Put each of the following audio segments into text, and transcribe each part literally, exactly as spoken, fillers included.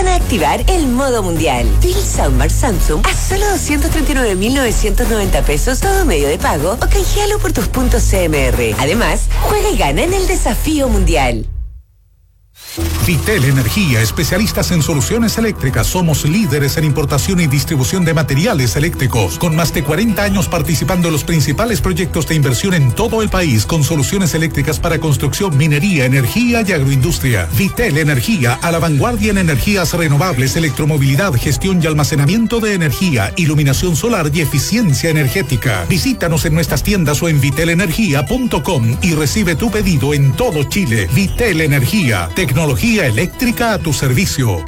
invitan a activar el modo mundial. Deal Soundbar Samsung a solo doscientos treinta y nueve mil novecientos noventa pesos todo medio de pago o canjealo por tus puntos C M R. Además, juega y gana en el desafío mundial. Vitel Energía, especialistas en soluciones eléctricas. Somos líderes en importación y distribución de materiales eléctricos, con más de cuarenta años participando en los principales proyectos de inversión en todo el país, con soluciones eléctricas para construcción, minería, energía y agroindustria. Vitel Energía, a la vanguardia en energías renovables, electromovilidad, gestión y almacenamiento de energía, iluminación solar y eficiencia energética. Visítanos en nuestras tiendas o en vitel energía punto com y recibe tu pedido en todo Chile. Vitel Energía, tecnología eléctrica a tu servicio.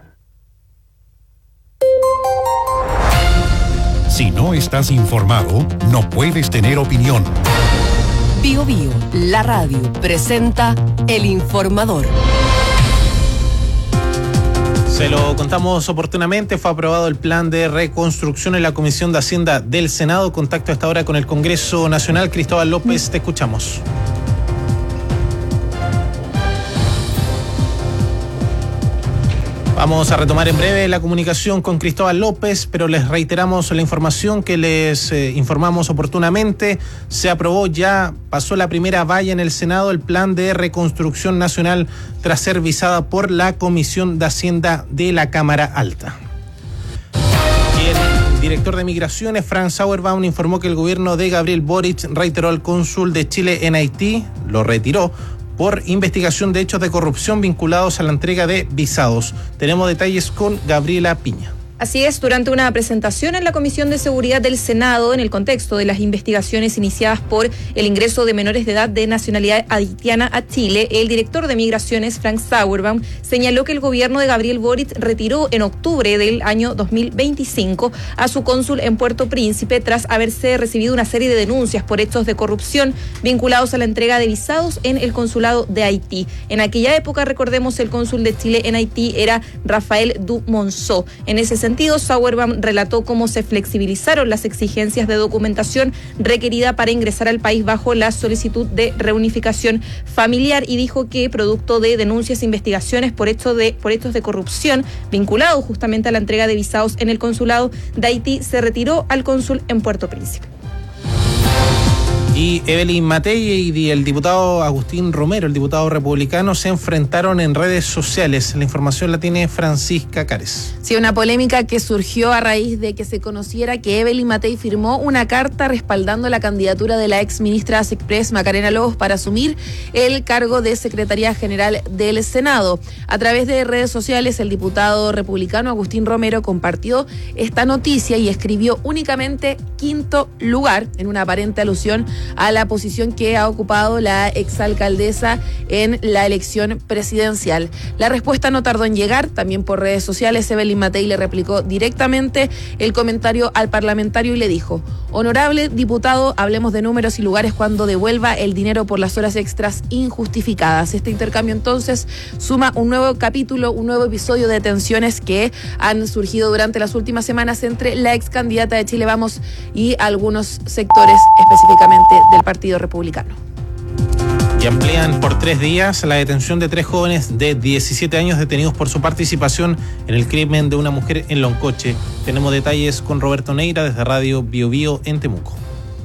Si no estás informado, no puedes tener opinión. Bio Bio, la radio, presenta El Informador. Se lo contamos oportunamente, fue aprobado el plan de reconstrucción en la Comisión de Hacienda del Senado. Contacto a esta hora con el Congreso Nacional. Cristóbal López, te escuchamos. Vamos a retomar en breve la comunicación con Cristóbal López, pero les reiteramos la información que les eh, informamos oportunamente. Se aprobó ya, pasó la primera valla en el Senado, el plan de reconstrucción nacional tras ser visada por la Comisión de Hacienda de la Cámara Alta. Y el director de Migraciones, Frank Sauerbaum, informó que el gobierno de Gabriel Boric reiteró al cónsul de Chile en Haití, lo retiró, por investigación de hechos de corrupción vinculados a la entrega de visados. Tenemos detalles con Gabriela Piña. Así es, durante una presentación en la Comisión de Seguridad del Senado, en el contexto de las investigaciones iniciadas por el ingreso de menores de edad de nacionalidad haitiana a Chile, el director de Migraciones, Frank Sauerbaum, señaló que el gobierno de Gabriel Boric retiró en octubre del año dos mil veinticinco a su cónsul en Puerto Príncipe tras haberse recibido una serie de denuncias por hechos de corrupción vinculados a la entrega de visados en el consulado de Haití. En aquella época, recordemos, el cónsul de Chile en Haití era Rafael Dumonceau. En ese sentido, Sauerbaum relató cómo se flexibilizaron las exigencias de documentación requerida para ingresar al país bajo la solicitud de reunificación familiar y dijo que, producto de denuncias e investigaciones por hechos de, por hechos de corrupción vinculados justamente a la entrega de visados en el consulado de Haití, se retiró al cónsul en Puerto Príncipe. Y Evelyn Matei y el diputado Agustín Romero, el diputado republicano, se enfrentaron en redes sociales. La información la tiene Francisca Cares. Sí, una polémica que surgió a raíz de que se conociera que Evelyn Matei firmó una carta respaldando la candidatura de la ex ministra Express Macarena Lobos para asumir el cargo de Secretaría General del Senado. A través de redes sociales, el diputado republicano Agustín Romero compartió esta noticia y escribió únicamente quinto lugar, en una aparente alusión a la posición que ha ocupado la exalcaldesa en la elección presidencial. La respuesta no tardó en llegar, también por redes sociales. Evelyn Matei le replicó directamente el comentario al parlamentario y le dijo: honorable diputado, hablemos de números y lugares cuando devuelva el dinero por las horas extras injustificadas. Este intercambio entonces suma un nuevo capítulo, un nuevo episodio de tensiones que han surgido durante las últimas semanas entre la ex candidata de Chile Vamos y algunos sectores específicamente del Partido Republicano. Y amplían por tres días la detención de tres jóvenes de diecisiete años detenidos por su participación en el crimen de una mujer en Loncoche. Tenemos detalles con Roberto Neira desde Radio Bio Bio en Temuco.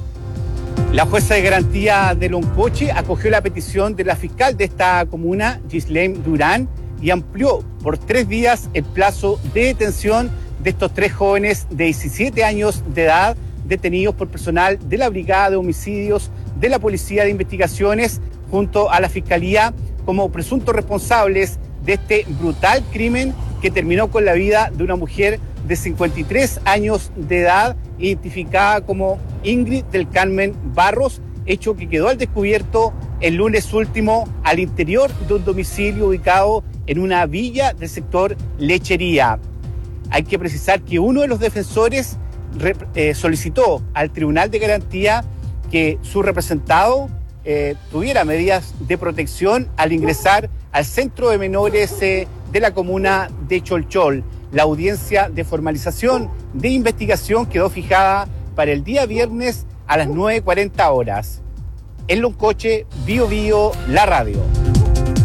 La jueza de garantía de Loncoche acogió la petición de la fiscal de esta comuna, Ghislaine Durán, y amplió por tres días el plazo de detención de estos tres jóvenes de diecisiete años de edad detenidos por personal de la Brigada de Homicidios de la Policía de Investigaciones junto a la Fiscalía como presuntos responsables de este brutal crimen que terminó con la vida de una mujer de cincuenta y tres años de edad, identificada como Ingrid del Carmen Barros, hecho que quedó al descubierto el lunes último al interior de un domicilio ubicado en una villa del sector Lechería. Hay que precisar que uno de los defensores eh, solicitó al Tribunal de Garantía que su representado eh, tuviera medidas de protección al ingresar al centro de menores eh, de la comuna de Cholchol. La audiencia de formalización de investigación quedó fijada para el día viernes a las nueve cuarenta horas. En Loncoche, Bio Bio, la radio.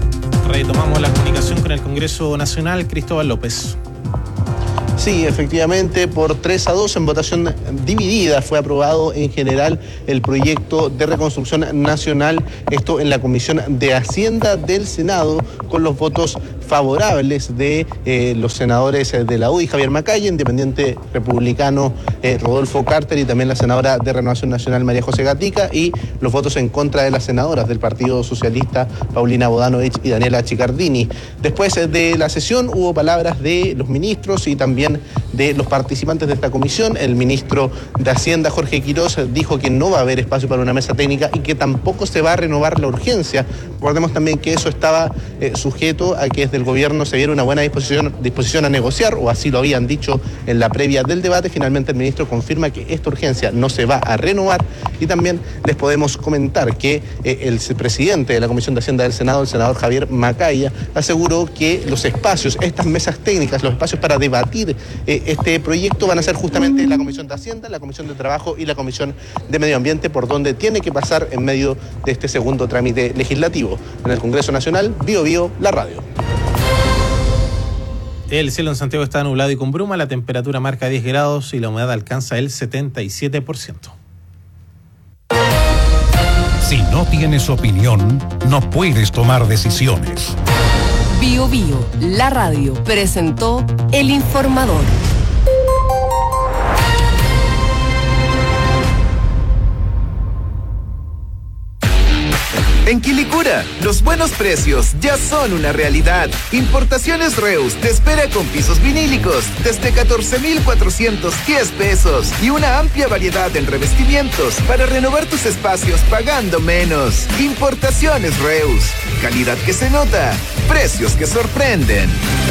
Retomamos la comunicación con el Congreso Nacional. Cristóbal López. Sí, efectivamente, por tres a dos en votación dividida fue aprobado en general el proyecto de reconstrucción nacional, esto en la Comisión de Hacienda del Senado, con los votos favorables de eh, los senadores de la U D I, Javier Macaya, independiente republicano eh, Rodolfo Carter, y también la senadora de Renovación Nacional María José Gatica, y los votos en contra de las senadoras del Partido Socialista Paulina Bodanovich y Daniela Chicardini. Después de la sesión hubo palabras de los ministros y también de los participantes de esta comisión. El ministro de Hacienda, Jorge Quirós, dijo que no va a haber espacio para una mesa técnica y que tampoco se va a renovar la urgencia. Recordemos también que eso estaba eh, sujeto a que desde el gobierno se diera una buena disposición, disposición a negociar, o así lo habían dicho en la previa del debate. Finalmente el ministro confirma que esta urgencia no se va a renovar, y también les podemos comentar que eh, el presidente de la Comisión de Hacienda del Senado, el senador Javier Macaya, aseguró que los espacios, estas mesas técnicas, los espacios para debatir eh, este proyecto van a ser justamente la Comisión de Hacienda, la Comisión de Trabajo y la Comisión de Medio Ambiente, por donde tiene que pasar en medio de este segundo trámite legislativo. En el Congreso Nacional, Bio Bio, la radio. El cielo en Santiago está nublado y con bruma, la temperatura marca diez grados y la humedad alcanza el setenta y siete por ciento. Si no tienes opinión, no puedes tomar decisiones. Bio Bio, la radio, presentó El Informador. En Quilicura, los buenos precios ya son una realidad. Importaciones Reus te espera con pisos vinílicos desde catorce mil cuatrocientos diez pesos y una amplia variedad en revestimientos para renovar tus espacios pagando menos. Importaciones Reus, calidad que se nota, precios que sorprenden.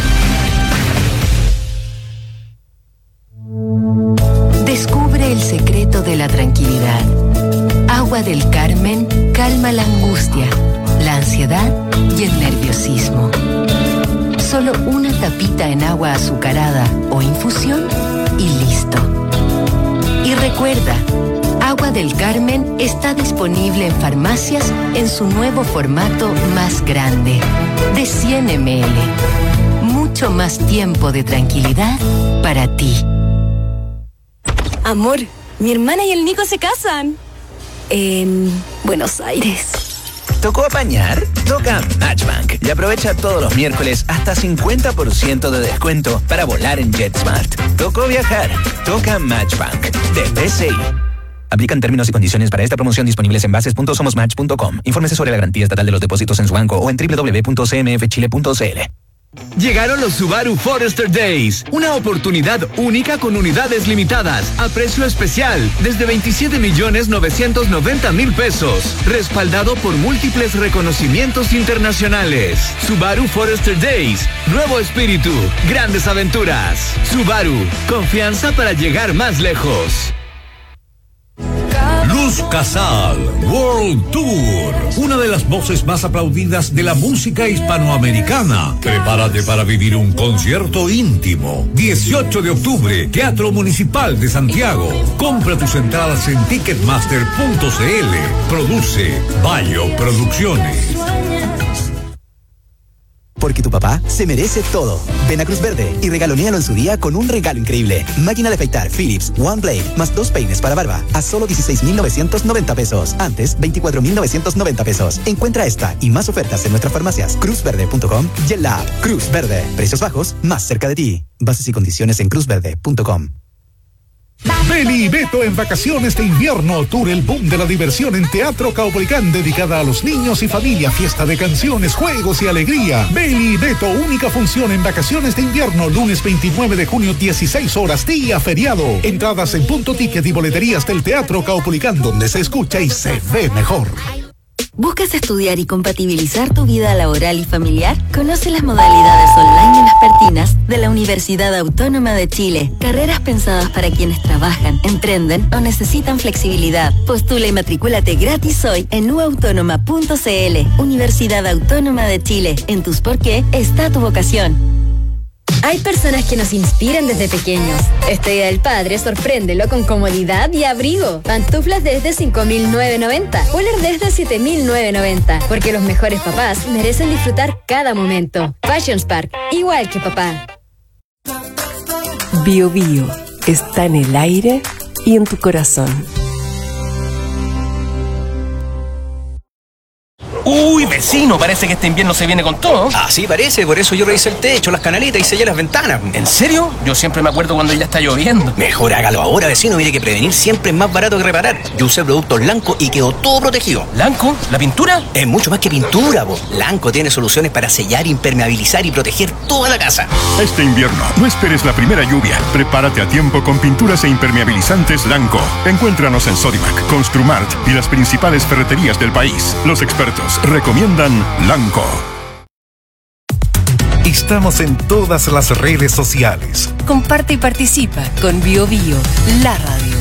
Descubre el secreto de la tranquilidad. Agua del Carmen calma la angustia, la ansiedad y el nerviosismo. Solo una tapita en agua azucarada o infusión y listo. Y recuerda, Agua del Carmen está disponible en farmacias en su nuevo formato más grande, de cien mililitros. Mucho más tiempo de tranquilidad para ti. Amor, mi hermana y el Nico se casan. En Buenos Aires. ¿Tocó apañar? Toca Matchbank y aprovecha todos los miércoles hasta cincuenta por ciento de descuento para volar en JetSmart. ¿Tocó viajar? Toca Matchbank de B C I. Aplican términos y condiciones para esta promoción disponibles en bases punto somos match punto com. Infórmese sobre la garantía estatal de los depósitos en su banco o en doble u doble u doble u punto c m f chile punto c l. Llegaron los Subaru Forester Days, una oportunidad única con unidades limitadas, a precio especial, desde veintisiete millones novecientos noventa mil pesos, respaldado por múltiples reconocimientos internacionales. Subaru Forester Days, nuevo espíritu, grandes aventuras. Subaru, confianza para llegar más lejos. Luz Casal World Tour, una de las voces más aplaudidas de la música hispanoamericana. Prepárate para vivir un concierto íntimo. dieciocho de octubre, Teatro Municipal de Santiago. Compra tus entradas en ticketmaster punto c l. Produce Bayo Producciones. Porque tu papá se merece todo. Ven a Cruz Verde y regalonéalo en su día con un regalo increíble. Máquina de afeitar Philips One Blade más dos peines para barba a solo dieciséis mil novecientos noventa pesos. Antes, veinticuatro mil novecientos noventa pesos. Encuentra esta y más ofertas en nuestras farmacias cruz verde punto com y en la app Cruz Verde. Precios bajos, más cerca de ti. Bases y condiciones en cruz verde punto com. Beli y Beto en vacaciones de invierno. Tour El Boom de la Diversión en Teatro Caupolicán, dedicada a los niños y familia. Fiesta de canciones, juegos y alegría. Beli y Beto, única función en vacaciones de invierno. Lunes veintinueve de junio, dieciséis horas, día feriado. Entradas en Punto Ticket y boleterías del Teatro Caupolicán, donde se escucha y se ve mejor. ¿Buscas estudiar y compatibilizar tu vida laboral y familiar? Conoce las modalidades online y vespertinas de la Universidad Autónoma de Chile. Carreras pensadas para quienes trabajan, emprenden o necesitan flexibilidad. Postula y matricúlate gratis hoy en u autónoma punto c l. Universidad Autónoma de Chile. En tus por qué está tu vocación. Hay personas que nos inspiran desde pequeños. Este Día del Padre, sorpréndelo con comodidad y abrigo. Pantuflas desde cinco mil novecientos noventa. Poler desde siete mil novecientos noventa. Porque los mejores papás merecen disfrutar cada momento. Fashion Spark, igual que papá. Bio Bio está en el aire y en tu corazón. Uy, vecino, parece que este invierno se viene con todo. Ah, sí, parece, por eso yo revisé el techo, las canaletas y sellé las ventanas. ¿En serio? Yo siempre me acuerdo cuando ya está lloviendo. Mejor hágalo ahora, vecino, mire que prevenir siempre es más barato que reparar. Yo usé productos Lanco y quedó todo protegido. ¿Lanco? ¿La pintura? Es mucho más que pintura, po. Lanco tiene soluciones para sellar, impermeabilizar y proteger toda la casa. Este invierno, no esperes la primera lluvia. Prepárate a tiempo con pinturas e impermeabilizantes Lanco. Encuéntranos en Sodimac, Construmart y las principales ferreterías del país. Los expertos recomiendan Lanco. Estamos en todas las redes sociales. Comparte y participa con Bio Bio, la radio.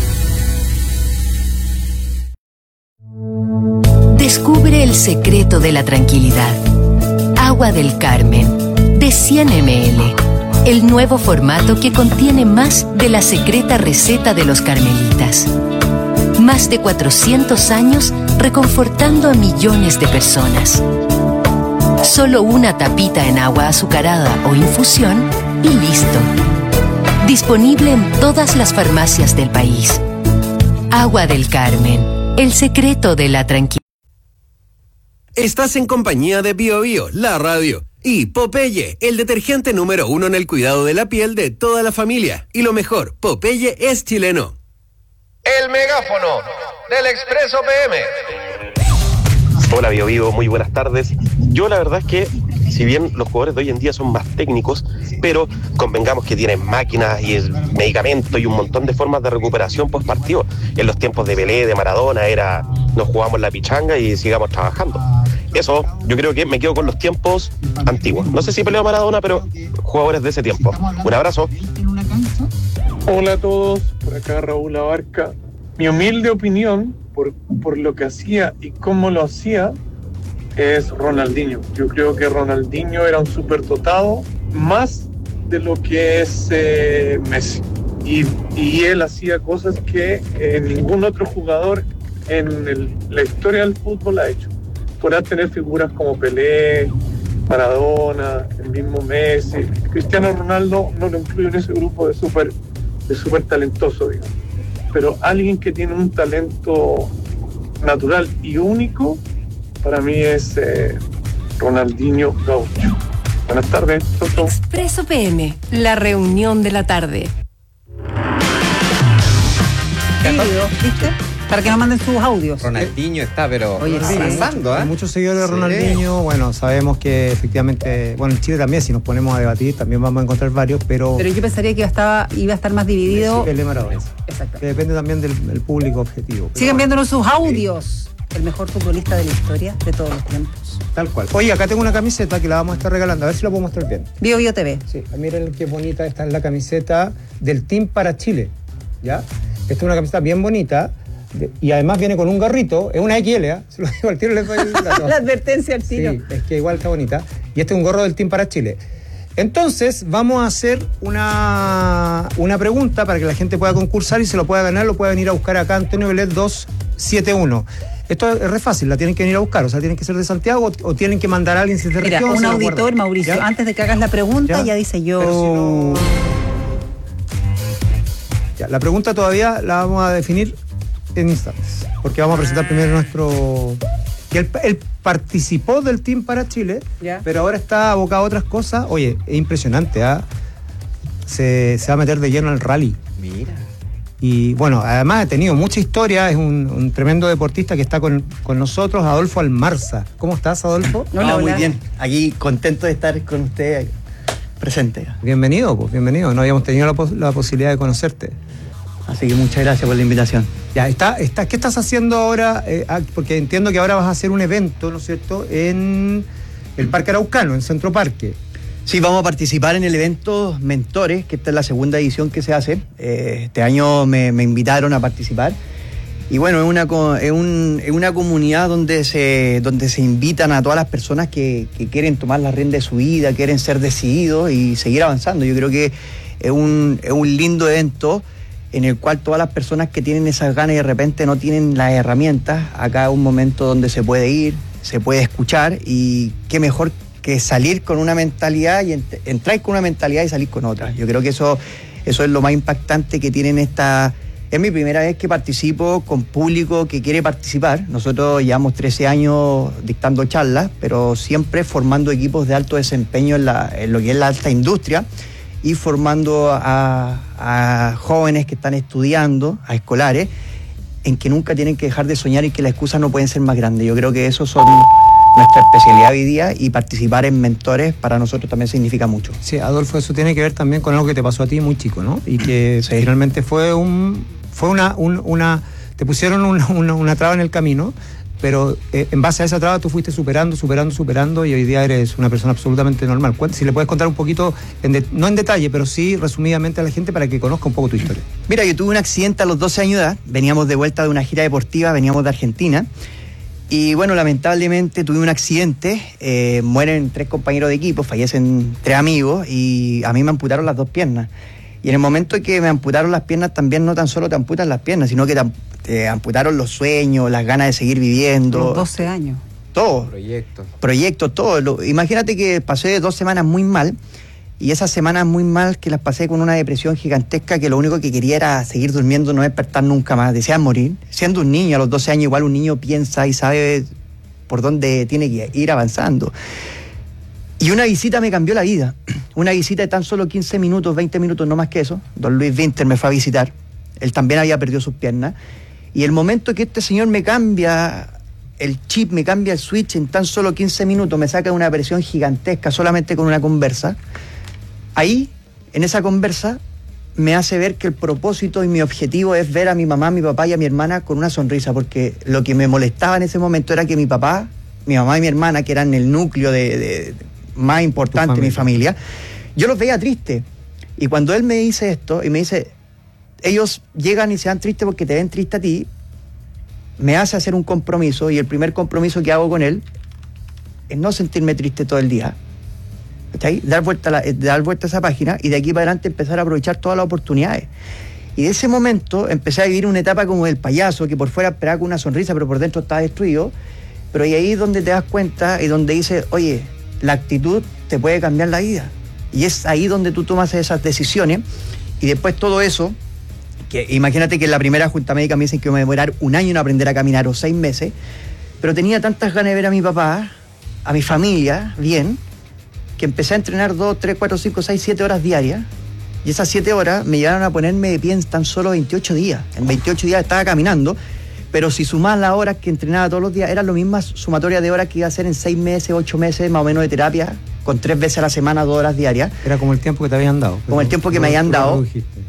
Descubre el secreto de la tranquilidad. Agua del Carmen, de cien mililitros. El nuevo formato que contiene más de la secreta receta de los carmelitas. Más de cuatrocientos años reconfortando a millones de personas. Solo una tapita en agua azucarada o infusión y listo. Disponible en todas las farmacias del país. Agua del Carmen, el secreto de la tranquilidad. Estás en compañía de Bio Bio, la radio. Y Popeye, el detergente número uno en el cuidado de la piel de toda la familia. Y lo mejor, Popeye es chileno. El megáfono del Expreso P M. Hola Bio Bio, muy buenas tardes. Yo la verdad es que, si bien los jugadores de hoy en día son más técnicos, pero convengamos que tienen máquinas y medicamentos y un montón de formas de recuperación post partido. En los tiempos de Pelé, de Maradona, era nos jugamos la pichanga y sigamos trabajando. Eso, yo creo que me quedo con los tiempos antiguos. No sé si Pelé o Maradona, pero jugadores de ese tiempo. Un abrazo. Hola a todos, por acá Raúl Abarca. Mi humilde opinión, por, por lo que hacía y cómo lo hacía, es Ronaldinho. Yo creo que Ronaldinho era un superdotado, más de lo que es eh, Messi. Y, y él hacía cosas que eh, ningún otro jugador en el, la historia del fútbol ha hecho. Podrá tener figuras como Pelé, Maradona, el mismo Messi. Cristiano Ronaldo no lo incluyo en ese grupo de súper de súper talentoso, digamos. Pero alguien que tiene un talento natural y único, para mí es eh, Ronaldinho Gaucho. Buenas tardes. Chau, chau. Expreso P M, la reunión de la tarde. ¿Viste? Para que nos manden sus audios. Ronaldinho está, pero Oye, sí, pasando, ¿eh? Hay muchos seguidores de Ronaldinho. Bueno, sabemos que efectivamente, bueno, en Chile también, si nos ponemos a debatir, también vamos a encontrar varios, pero. Pero yo pensaría que iba a estar, iba a estar más dividido. Pelé, Maradona. Exacto. Que depende también del, del público objetivo. Sigan viéndonos sus audios. El mejor futbolista de la historia de todos los tiempos. Tal cual. Oye, acá tengo una camiseta que la vamos a estar regalando. A ver si la puedo mostrar bien. Bio Bio T V. Sí, miren qué bonita. Esta es la camiseta del Team para Chile. ¿Ya? Esta es una camiseta bien bonita. Y además viene con un gorrito, es una equis ele, ¿eh? Se lo digo al tiro, les doy el dato. La advertencia al tiro. Sí, es que igual está bonita. Y este es un gorro del Team para Chile. Entonces, vamos a hacer una, una pregunta para que la gente pueda concursar y se lo pueda ganar, lo pueda venir a buscar acá, Antonio Velet doscientos setenta y uno. Esto es re fácil, la tienen que venir a buscar, o sea, tienen que ser de Santiago o, o tienen que mandar a alguien si es de Mira, región. un auditor, Mauricio, ¿ya? Antes de que hagas la pregunta, ¿ya? Ya dice yo... Pero si no... ya, la pregunta todavía la vamos a definir en instantes, porque vamos a presentar primero nuestro... que él, él participó del Team para Chile, ¿ya? Pero ahora está abocado a otras cosas. Oye, es impresionante, ¿ah? ¿eh? Se, se va a meter de lleno al rally. Mira. Y bueno, además ha tenido mucha historia, es un, un tremendo deportista que está con, con nosotros, Adolfo Almarza. ¿Cómo estás, Adolfo? Hola, no, muy bien. Aquí contento de estar con usted presente. Bienvenido, pues bienvenido. No habíamos tenido la, pos- la posibilidad de conocerte. Así que muchas gracias por la invitación. Ya, está, está, ¿qué estás haciendo ahora? Eh, porque entiendo que ahora vas a hacer un evento, ¿no es cierto?, en el Parque Araucano, en Centro Parque. Sí, vamos a participar en el evento Mentores, que esta es la segunda edición que se hace. Eh, este año me, me invitaron a participar. Y bueno, es una, es, un, es una comunidad donde se, donde se invitan a todas las personas que, que quieren tomar la rienda de su vida, quieren ser decididos y seguir avanzando. Yo creo que es un, es un lindo evento en el cual todas las personas que tienen esas ganas y de repente no tienen las herramientas, acá es un momento donde se puede ir, se puede escuchar, y qué mejor que salir con una mentalidad y ent- entrar con una mentalidad y salir con otra. Yo creo que eso, eso es lo más impactante que tienen esta... Es mi primera vez que participo con público que quiere participar. Nosotros llevamos trece años dictando charlas, pero siempre formando equipos de alto desempeño en, la, en lo que es la alta industria y formando a, a jóvenes que están estudiando, a escolares, en que nunca tienen que dejar de soñar y que las excusas no pueden ser más grandes. Yo creo que eso son nuestra especialidad hoy día, y participar en mentores para nosotros también significa mucho. Sí, Adolfo, eso tiene que ver también con algo que te pasó a ti muy chico, ¿no? Y que sí. Finalmente fue un fue una, un, una te pusieron una, una, una traba en el camino, pero eh, en base a esa traba tú fuiste superando, superando, superando, y hoy día eres una persona absolutamente normal. Si le puedes contar un poquito, en de, no en detalle, pero sí resumidamente a la gente para que conozca un poco tu historia. Mira, yo tuve un accidente a los doce años de edad, veníamos de vuelta de una gira deportiva, veníamos de Argentina, y bueno, lamentablemente tuve un accidente, eh, mueren tres compañeros de equipo, fallecen tres amigos, y a mí me amputaron las dos piernas. Y en el momento en que me amputaron las piernas, también no tan solo te amputan las piernas, sino que te, te amputaron los sueños, las ganas de seguir viviendo. Los doce años. Todo. Proyectos. Proyectos, todo. Lo, imagínate que pasé dos semanas muy mal, y esas semanas muy mal que las pasé con una depresión gigantesca, que lo único que quería era seguir durmiendo, no despertar nunca más, deseaba morir. Siendo un niño, a los doce años, igual un niño piensa y sabe por dónde tiene que ir avanzando. Y una visita me cambió la vida. Una visita de tan solo quince minutos, veinte minutos, no más que eso. Don Luis Winter me fue a visitar. Él también había perdido sus piernas. Y el momento que este señor me cambia el chip, me cambia el switch en tan solo quince minutos, me saca de una presión gigantesca solamente con una conversa. Ahí, en esa conversa, me hace ver que el propósito y mi objetivo es ver a mi mamá, a mi papá y a mi hermana con una sonrisa, porque lo que me molestaba en ese momento era que mi papá, mi mamá y mi hermana, que eran el núcleo de, de, de más importante de mi familia, yo los veía tristes. Y cuando él me dice esto, y me dice, ellos llegan y se dan tristes porque te ven triste a ti, me hace hacer un compromiso, y el primer compromiso que hago con él es no sentirme triste todo el día. ¿Cachai? Dar vuelta, a la, dar vuelta a esa página, y de aquí para adelante empezar a aprovechar todas las oportunidades. Y de ese momento empecé a vivir una etapa como el payaso, que por fuera esperaba con una sonrisa, pero por dentro estaba destruido. Pero y ahí es donde te das cuenta y donde dices, oye, la actitud te puede cambiar la vida. Y es ahí donde tú tomas esas decisiones, y después todo eso, que imagínate que en la primera junta médica me dicen que me voy a demorar un año en aprender a caminar, o seis meses, pero tenía tantas ganas de ver a mi papá, a mi familia, bien, que empecé a entrenar dos, tres, cuatro, cinco, seis, siete horas diarias, y esas siete horas me llevaron a ponerme de pie en tan solo veintiocho días. En veintiocho días estaba caminando, pero si sumás las horas que entrenaba todos los días, eran lo mismas sumatoria de horas que iba a hacer en seis meses, ocho meses más o menos de terapia, con tres veces a la semana, dos horas diarias. Era como el tiempo que te habían dado. Como el tiempo que no, me habían no dado.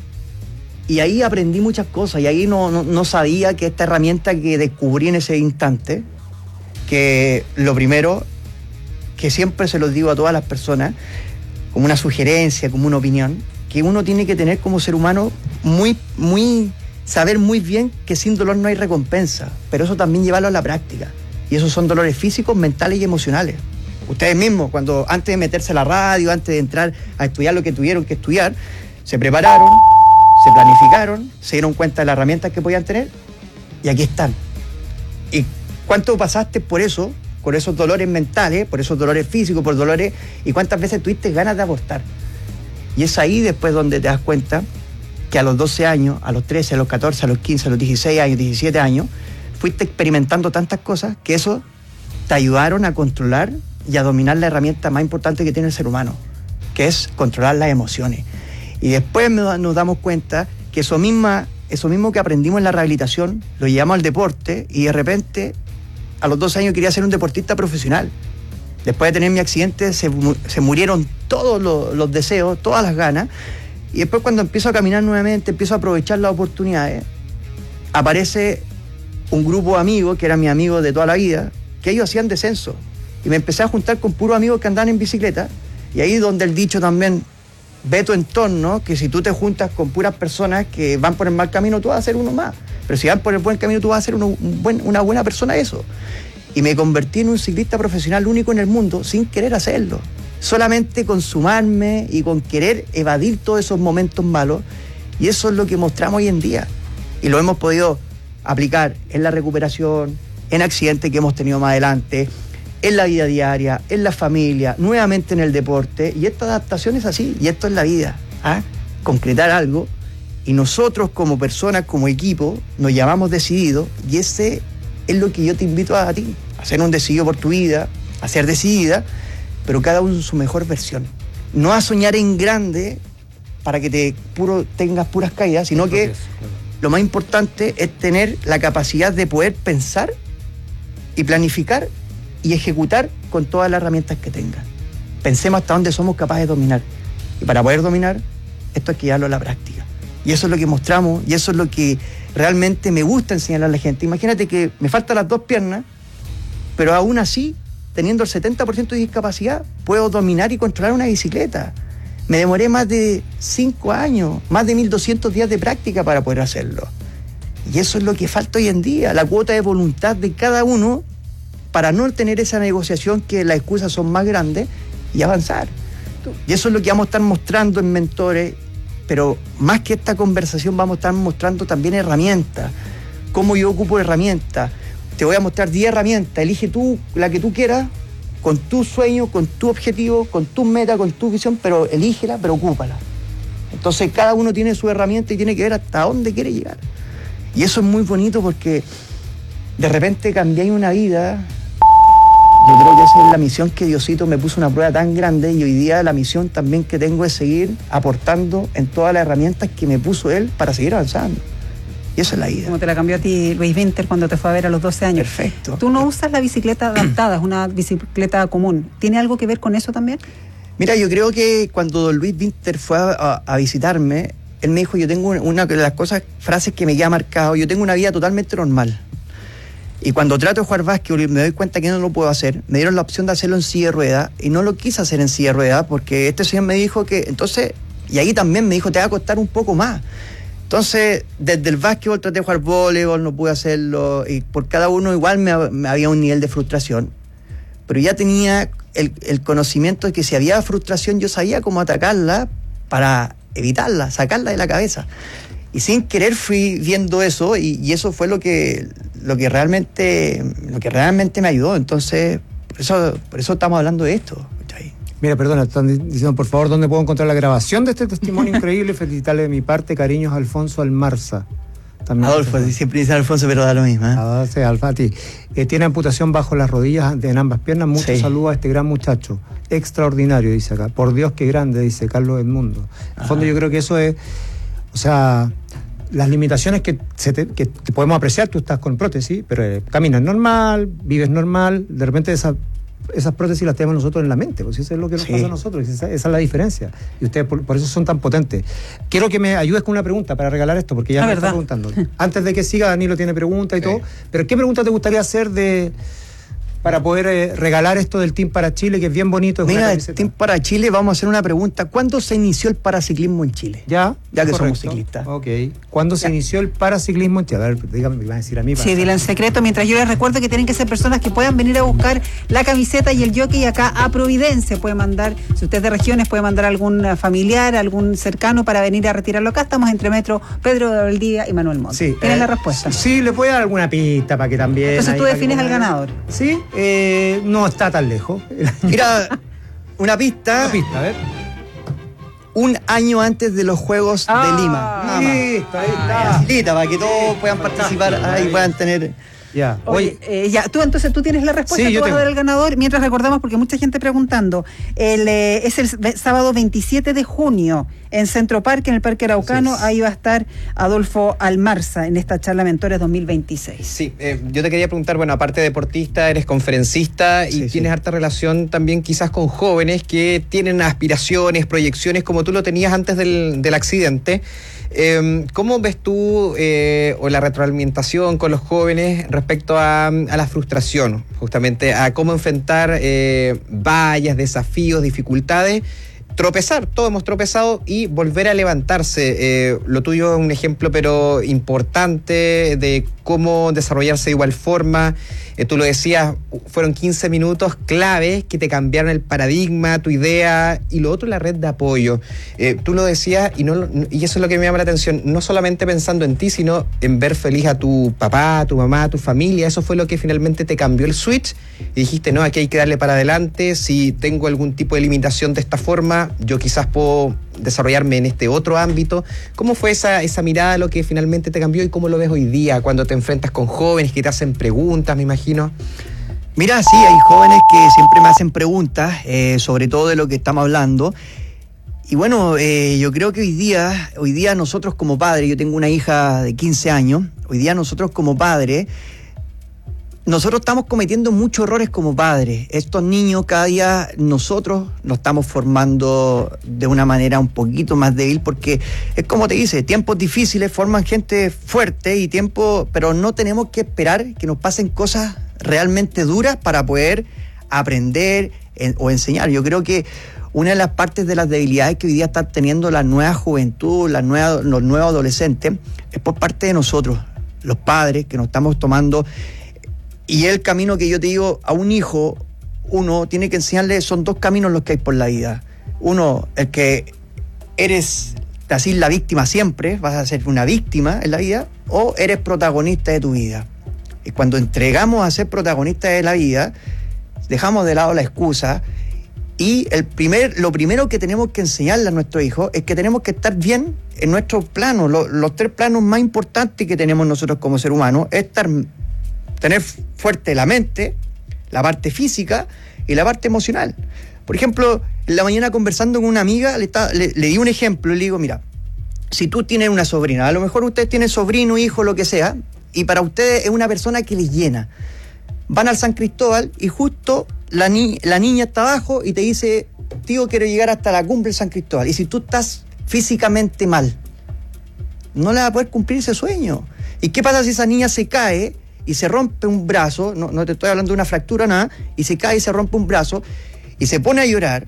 Y ahí aprendí muchas cosas, y ahí no, no, no sabía que esta herramienta que descubrí en ese instante, que lo primero, que siempre se los digo a todas las personas, como una sugerencia, como una opinión, que uno tiene que tener como ser humano muy, muy, saber muy bien que sin dolor no hay recompensa, pero eso también llevarlo a la práctica. Y esos son dolores físicos, mentales y emocionales. Ustedes mismos, cuando antes de meterse a la radio, antes de entrar a estudiar lo que tuvieron que estudiar, se prepararon, se planificaron, se dieron cuenta de las herramientas que podían tener, y aquí están. ¿Y cuánto pasaste por eso, por esos dolores mentales, por esos dolores físicos, por dolores, y cuántas veces tuviste ganas de abortar? Y es ahí después donde te das cuenta que a los doce años, a los trece, a los catorce, a los quince, a los dieciséis años, diecisiete años, fuiste experimentando tantas cosas que eso te ayudaron a controlar y a dominar la herramienta más importante que tiene el ser humano, que es controlar las emociones. Y después nos damos cuenta que eso, misma, eso mismo que aprendimos en la rehabilitación lo llevamos al deporte, y de repente a los doce años quería ser un deportista profesional. Después de tener mi accidente se, se murieron todos los, los deseos, todas las ganas, y después cuando empiezo a caminar nuevamente, empiezo a aprovechar las oportunidades, aparece un grupo de amigos que eran mis amigos de toda la vida, que ellos hacían descenso, y me empecé a juntar con puros amigos que andaban en bicicleta, y ahí donde el dicho también, ve tu entorno, que si tú te juntas con puras personas que van por el mal camino, tú vas a ser uno más. pero si van por el buen camino tú vas a ser uno, un buen, una buena persona eso. Y me convertí en un ciclista profesional único en el mundo sin querer hacerlo. Solamente con sumarme y con querer evadir todos esos momentos malos. Y eso es lo que mostramos hoy en día. Y lo hemos podido aplicar en la recuperación, en accidentes que hemos tenido más adelante, en la vida diaria, en la familia, nuevamente en el deporte. Y esta adaptación es así, y esto es la vida. ¿Ah? Concretar algo. Y nosotros como personas, como equipo, nos llamamos decididos, y ese es lo que yo te invito a, a ti, a ser un decidido por tu vida, a ser decidida, pero cada uno en su mejor versión. No a soñar en grande para que te puro, tengas puras caídas, sino que es, claro. Lo más importante es tener la capacidad de poder pensar y planificar y ejecutar con todas las herramientas que tengas. Pensemos hasta dónde somos capaces de dominar. Y para poder dominar, esto hay que llevarlo a la práctica. Y eso es lo que mostramos, y eso es lo que realmente me gusta enseñar a la gente. Imagínate que me faltan las dos piernas, pero aún así, teniendo el setenta por ciento de discapacidad, puedo dominar y controlar una bicicleta. Me demoré más de cinco años, más de mil doscientos días de práctica para poder hacerlo. Y eso es lo que falta hoy en día, la cuota de voluntad de cada uno para no tener esa negociación que las excusas son más grandes y avanzar. Y eso es lo que vamos a estar mostrando en Mentores, pero más que esta conversación vamos a estar mostrando también herramientas, cómo yo ocupo herramientas. Te voy a mostrar diez herramientas, elige tú la que tú quieras, con tu sueño, con tu objetivo, con tu meta, con tu visión, pero elígela, pero ocúpala. Entonces cada uno tiene su herramienta y tiene que ver hasta dónde quiere llegar. Y eso es muy bonito porque de repente cambiáis una vida. Yo creo que esa es la misión que Diosito me puso, una prueba tan grande, y hoy día la misión también que tengo es seguir aportando en todas las herramientas que me puso Él para seguir avanzando. Y eso es la vida. Como te la cambió a ti Luis Winter cuando te fue a ver a los doce años. Perfecto. Tú no usas la bicicleta adaptada, es una bicicleta común. ¿Tiene algo que ver con eso también? Mira, yo creo que cuando Luis Winter fue a, a, a visitarme, él me dijo, yo tengo una de las cosas, frases que me queda marcado, yo tengo una vida totalmente normal. Y cuando trato de jugar básquet me doy cuenta que no lo puedo hacer. Me dieron la opción de hacerlo en silla de ruedas y no lo quise hacer en silla de ruedas porque este señor me dijo que, entonces, y ahí también me dijo, te va a costar un poco más. Entonces, desde el básquetbol traté de jugar voleibol, no pude hacerlo, y por cada uno igual me, me había un nivel de frustración. Pero ya tenía el, el conocimiento de que si había frustración yo sabía cómo atacarla para evitarla, sacarla de la cabeza. Y sin querer fui viendo eso, y, y eso fue lo que lo que realmente lo que realmente me ayudó. Entonces, por eso, por eso estamos hablando de esto. Mira, perdona, están diciendo, por favor, ¿dónde puedo encontrar la grabación de este testimonio increíble? Felicitarle de mi parte, cariños, Alfonso Almarza. También Adolfo, Alfonso. Siempre dice Alfonso, pero da lo mismo. ¿eh? Ah, sí, Alfa, a ti. Eh, tiene amputación bajo las rodillas en ambas piernas. Muchos Sí. saludos a este gran muchacho. Extraordinario, dice acá. Por Dios, qué grande, dice Carlos Edmundo. En el fondo, yo creo que eso es, o sea, las limitaciones que, se te, que te podemos apreciar, tú estás con prótesis, pero eh, caminas normal, vives normal, de repente esa, esas prótesis las tenemos nosotros en la mente, pues eso es lo que nos Sí. pasa a nosotros, esa, esa es la diferencia, y ustedes por, por eso son tan potentes. Quiero que me ayudes con una pregunta para regalar esto, porque ya La me verdad. está preguntando. Antes de que siga, Danilo tiene preguntas y Sí. todo, pero ¿qué pregunta te gustaría hacer de para poder eh, regalar esto del Team para Chile, que es bien bonito? Es una Mira, el camiseta. Team para Chile, vamos a hacer una pregunta. ¿Cuándo se inició el paraciclismo en Chile? Ya, Ya que correcto. somos ciclistas. Ok. ¿Cuándo se inició el paraciclismo en Chile? A ver, dígame, me iban a decir a mí. para Sí, dile en saber. secreto, mientras yo les recuerdo que tienen que ser personas que puedan venir a buscar la camiseta y el jockey acá a Providencia. Puede mandar, si usted es de regiones, puede mandar algún eh, familiar, algún cercano para venir a retirarlo acá. Estamos entre Metro Pedro de Valdivia y Manuel Montt. Sí, ¿Tienes eh, la respuesta? Sí, le voy a dar alguna pista para que también. Entonces ahí tú para que defines al pongan- ganador. Sí, eh, no está tan lejos. Mira, una pista. Una pista, a ver. Un año antes de los Juegos Ah, de Lima. Nada más. Listo, ahí Ah, está. facilita, para que todos puedan participar ahí, puedan tener. Ya. Oye, eh, ya, tú entonces tú tienes la respuesta, Sí, tú yo vas tengo. a dar el ganador, mientras recordamos, porque mucha gente preguntando, el, eh, es el ve- sábado veintisiete de junio en Centro Parque, en el Parque Araucano, Así es. ahí va a estar Adolfo Almarza en esta charla Mentores dos mil veintiséis. Sí, eh, yo te quería preguntar, bueno, aparte de deportista, eres conferencista y Sí, tienes sí. harta relación también quizás con jóvenes que tienen aspiraciones, proyecciones, como tú lo tenías antes del, del accidente. Eh, ¿Cómo ves tú eh, o la retroalimentación con los jóvenes respecto a, a la frustración, justamente a cómo enfrentar eh, vallas, desafíos, dificultades tropezar, todos hemos tropezado y volver a levantarse. Eh, lo tuyo es un ejemplo pero importante de cómo desarrollarse de igual forma. Eh, tú lo decías, fueron quince minutos claves que te cambiaron el paradigma, tu idea, y lo otro, la red de apoyo. Eh, tú lo decías, y, no, y eso es lo que me llama la atención, no solamente pensando en ti, sino en ver feliz a tu papá, a tu mamá, a tu familia. Eso fue lo que finalmente te cambió el switch y dijiste, no, aquí hay que darle para adelante. Si tengo algún tipo de limitación de esta forma, yo quizás puedo desarrollarme en este otro ámbito. ¿Cómo fue esa, esa mirada, lo que finalmente te cambió, y cómo lo ves hoy día cuando te enfrentas con jóvenes que te hacen preguntas, me imagino? Mira, sí, hay jóvenes que siempre me hacen preguntas, eh, sobre todo de lo que estamos hablando. Y bueno, eh, yo creo que hoy día, hoy día nosotros como padres, yo tengo una hija de quince años, hoy día nosotros como padres, nosotros estamos cometiendo muchos errores como padres. Estos niños, cada día nosotros nos estamos formando de una manera un poquito más débil, porque es como te dice, tiempos difíciles forman gente fuerte y tiempo, pero no tenemos que esperar que nos pasen cosas realmente duras para poder aprender en, o enseñar. Yo creo que una de las partes de las debilidades que hoy día está teniendo la nueva juventud, la nueva, los nuevos adolescentes, es por parte de nosotros, los padres, que nos estamos tomando. Y el camino que yo te digo a un hijo, uno tiene que enseñarle, son dos caminos los que hay por la vida. Uno, el que eres así la víctima siempre, vas a ser una víctima en la vida, o eres protagonista de tu vida. Y cuando entregamos a ser protagonistas de la vida, dejamos de lado la excusa, y el primer, lo primero que tenemos que enseñarle a nuestros hijos es que tenemos que estar bien en nuestros planos. Los, los tres planos más importantes que tenemos nosotros como ser humanos es estar... tener fuerte la mente, la parte física y la parte emocional. Por ejemplo, en la mañana conversando con una amiga, le, está, le, le di un ejemplo y le digo, mira, si tú tienes una sobrina, a lo mejor ustedes tienen sobrino, hijo, lo que sea, y para ustedes es una persona que les llena. Van al San Cristóbal y justo la, ni, la niña está abajo y te dice, tío, quiero llegar hasta la cumbre del San Cristóbal. Y si tú estás físicamente mal, no le va a poder cumplir ese sueño. ¿Y qué pasa si esa niña se cae y se rompe un brazo? No, no te estoy hablando de una fractura, nada, y se cae y se rompe un brazo y se pone a llorar,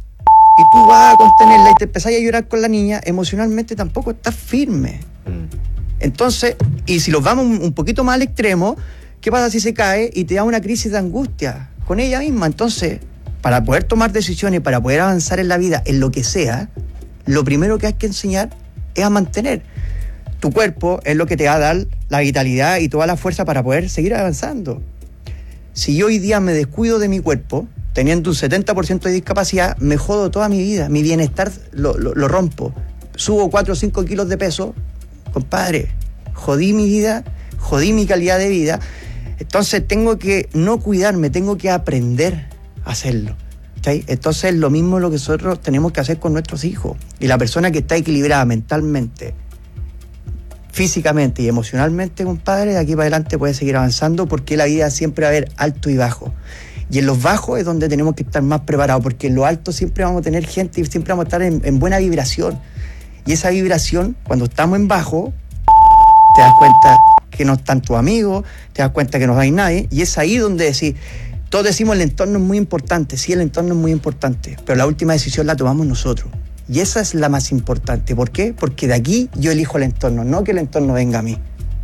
y tú vas a contenerla y te empezás a llorar con la niña, emocionalmente tampoco estás firme. Mm. Entonces, y si los vamos un, un poquito más al extremo, ¿qué pasa si se cae y te da una crisis de angustia con ella misma? Entonces, para poder tomar decisiones, para poder avanzar en la vida, en lo que sea, lo primero que hay que enseñar es a mantener. Tu cuerpo es lo que te va a dar la vitalidad y toda la fuerza para poder seguir avanzando. Si yo hoy día me descuido de mi cuerpo, teniendo un setenta por ciento de discapacidad, me jodo toda mi vida, mi bienestar lo, lo, lo rompo. Subo cuatro o cinco kilos de peso, compadre, jodí mi vida, jodí mi calidad de vida. Entonces tengo que no cuidarme, tengo que aprender a hacerlo. ¿Sí? Entonces lo mismo lo que nosotros tenemos que hacer con nuestros hijos. Y la persona que está equilibrada mentalmente, físicamente y emocionalmente, compadre, de aquí para adelante puede seguir avanzando, porque la vida siempre va a haber alto y bajo. Y en los bajos es donde tenemos que estar más preparados, porque en lo alto siempre vamos a tener gente y siempre vamos a estar en, en buena vibración. Y esa vibración, cuando estamos en bajo, te das cuenta que no están tus amigos, te das cuenta que no hay nadie, y es ahí donde decís, todos decimos el entorno es muy importante, sí, el entorno es muy importante, pero la última decisión la tomamos nosotros. Y esa es la más importante. ¿Por qué? Porque de aquí yo elijo el entorno, no que el entorno venga a mí.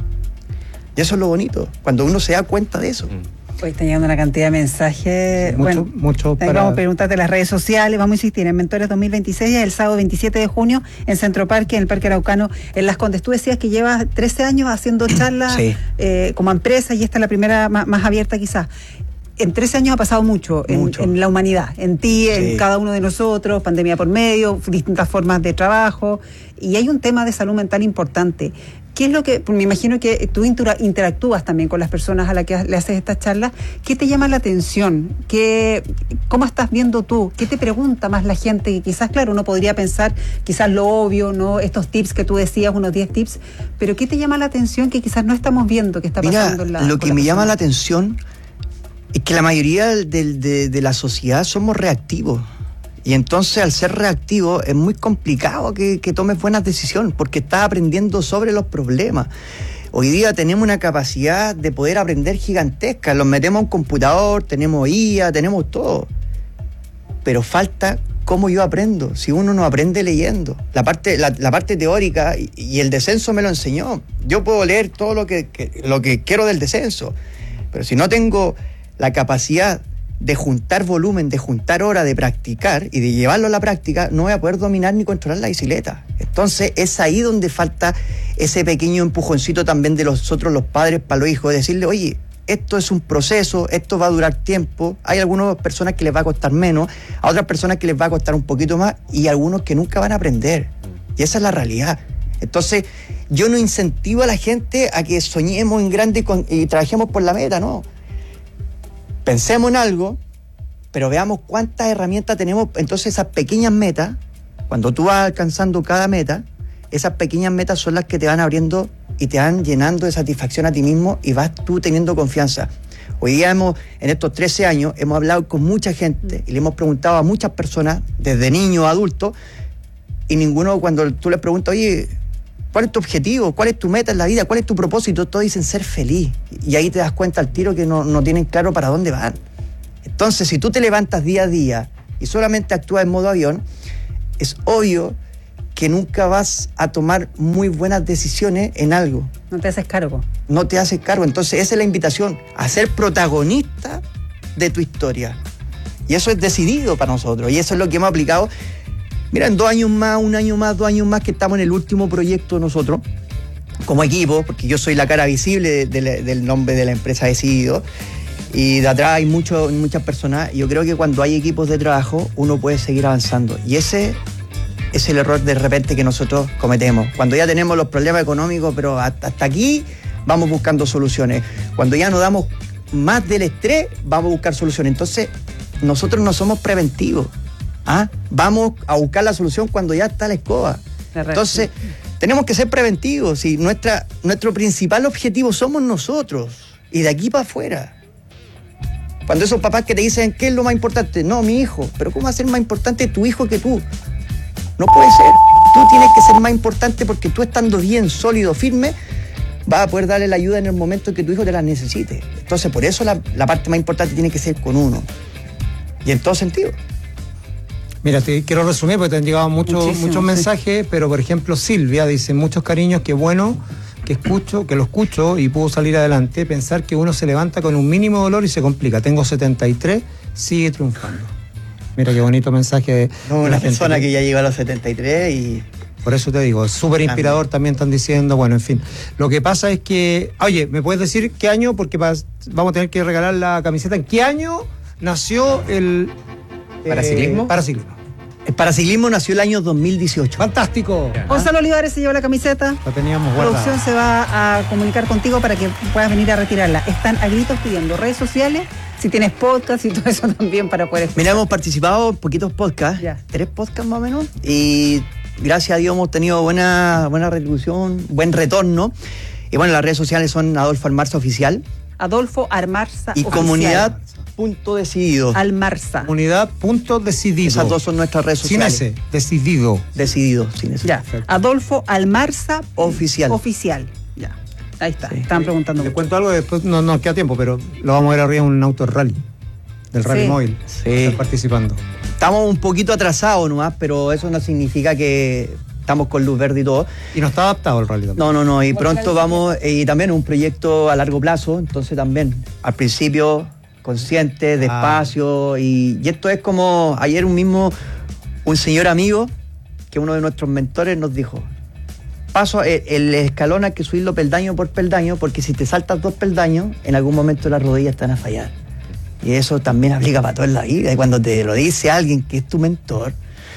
Y eso es lo bonito, cuando uno se da cuenta de eso. Mm. Hoy está llegando una cantidad de mensajes. Sí, mucho, bueno, mucho para... Vamos a preguntarte en las redes sociales. Vamos a insistir en Mentores dos mil veintiséis, el sábado veintisiete de junio, en Centro Parque, en el Parque Araucano, en Las Condes. Tú decías que llevas trece años haciendo charlas sí. eh, como empresa, y esta es la primera más, más abierta quizás. En trece años ha pasado mucho, mucho. En, en la humanidad, en ti, sí. en cada uno de nosotros, pandemia por medio, distintas formas de trabajo, y hay un tema de salud mental importante. ¿Qué es lo que, me imagino que tú interactúas también con las personas a las que le haces estas charlas? ¿Qué te llama la atención? ¿Qué, ¿Cómo estás viendo tú? ¿Qué te pregunta más la gente? Que quizás, claro, uno podría pensar quizás lo obvio, ¿no? Estos tips que tú decías, unos diez tips, pero ¿qué te llama la atención que quizás no estamos viendo que está Mira, pasando en la lo que me persona? llama la atención es que la mayoría de, de, de la sociedad somos reactivos. Y entonces, al ser reactivo, es muy complicado que, que tomes buenas decisiones, porque estás aprendiendo sobre los problemas. Hoy día tenemos una capacidad de poder aprender gigantesca. Los metemos a un computador, tenemos I A, tenemos todo. Pero falta ¿cómo yo aprendo? Si uno no aprende leyendo. La parte, la, la parte teórica y, y el descenso me lo enseñó. Yo puedo leer todo lo que, que, lo que quiero del descenso, pero si no tengo la capacidad de juntar volumen, de juntar horas, de practicar y de llevarlo a la práctica, no voy a poder dominar ni controlar la bicicleta. Entonces es ahí donde falta ese pequeño empujoncito también de nosotros los padres para los hijos, decirle, oye, esto es un proceso, esto va a durar tiempo, hay algunas personas que les va a costar menos, a otras personas que les va a costar un poquito más y algunos que nunca van a aprender. Y esa es la realidad. Entonces yo no incentivo a la gente a que soñemos en grande y, con, y trabajemos por la meta, no. Pensemos en algo, pero veamos cuántas herramientas tenemos. Entonces esas pequeñas metas, cuando tú vas alcanzando cada meta, esas pequeñas metas son las que te van abriendo y te van llenando de satisfacción a ti mismo y vas tú teniendo confianza. Hoy día hemos, en estos trece años, hemos hablado con mucha gente y le hemos preguntado a muchas personas, desde niños a adultos, y ninguno, cuando tú les preguntas, oye, ¿cuál es tu objetivo? ¿Cuál es tu meta en la vida? ¿Cuál es tu propósito? Todos dicen ser feliz. Y ahí te das cuenta al tiro que no, no tienen claro para dónde van. Entonces, si tú te levantas día a día y solamente actúas en modo avión, es obvio que nunca vas a tomar muy buenas decisiones en algo. No te haces cargo. No te haces cargo. Entonces, esa es la invitación, a ser protagonista de tu historia. Y eso es decidido para nosotros. Y eso es lo que hemos aplicado. Mira, en dos años más, un año más, dos años más que estamos en el último proyecto nosotros, como equipo, porque yo soy la cara visible de, de, del nombre de la empresa Decidido, y de atrás hay mucho, muchas personas. Yo creo que cuando hay equipos de trabajo, uno puede seguir avanzando. Y ese es el error de repente que nosotros cometemos. Cuando ya tenemos los problemas económicos, pero hasta, hasta aquí vamos buscando soluciones. Cuando ya nos damos más del estrés, vamos a buscar soluciones. Entonces, nosotros no somos preventivos. ¿Ah? Vamos a buscar la solución cuando ya está la escoba. Entonces, tenemos que ser preventivos. Y nuestra, nuestro principal objetivo somos nosotros. Y de aquí para afuera. Cuando esos papás que te dicen, ¿qué es lo más importante? No, mi hijo. Pero ¿cómo va a ser más importante tu hijo que tú? No puede ser. Tú tienes que ser más importante porque tú, estando bien, sólido, firme, vas a poder darle la ayuda en el momento que tu hijo te la necesite. Entonces, por eso la, la parte más importante tiene que ser con uno. Y en todo sentido. Mira, te quiero resumir porque te han llegado muchos muchos mensajes, sí. Pero por ejemplo Silvia dice, muchos cariños, qué bueno que escucho, que lo escucho y puedo salir adelante. Pensar que uno se levanta con un mínimo dolor y se complica. Tengo setenta y tres, sigue triunfando. Mira qué bonito mensaje de, no, de una persona gente que ya llegó a los setenta y tres y... Por eso te digo, es súper inspirador, también están diciendo, bueno, en fin. Lo que pasa es que, oye, ¿me puedes decir qué año? Porque vamos a tener que regalar la camiseta. ¿En qué año nació el... ¿Paraciclismo? Eh, paraciclismo. El paraciclismo nació el año dos mil dieciocho. ¡Fantástico! Gonzalo Olivares se llevó la camiseta. La teníamos guardada. La producción se va a comunicar contigo para que puedas venir a retirarla. Están a gritos pidiendo redes sociales, si tienes podcast y todo eso también para poder escuchar. Mira, hemos participado en poquitos podcasts, ya. tres podcasts más o menos, y gracias a Dios hemos tenido buena, buena retribución, buen retorno. Y bueno, las redes sociales son Adolfo Almarza Oficial. Adolfo Almarza y Oficial. Comunidad Punto Decidido. Almarza. Comunidad Punto Decidido. Esas dos son nuestras redes sociales. Sin ese, Decidido. Decidido, sin ese. Ya. Adolfo Almarza Oficial. Oficial. Ya. Ahí está. Sí. Estaban preguntando. Les cuento algo, después no nos queda tiempo, pero lo vamos a ver arriba en un auto rally. Del rally sí. móvil. Sí. Están participando. Estamos un poquito atrasados nomás, pero eso no significa que estamos con luz verde y todo. Y no está adaptado el rally también. No, no, no. Y pronto vamos, y también un proyecto a largo plazo, entonces también, al principio, consciente, despacio, ah. y, y esto es como, ayer un mismo, un señor amigo, que uno de nuestros mentores nos dijo, paso, el, el escalón hay que subirlo peldaño por peldaño, porque si te saltas dos peldaños, en algún momento las rodillas están a fallar. Y eso también aplica para toda la vida. Y cuando te lo dice alguien que es tu mentor,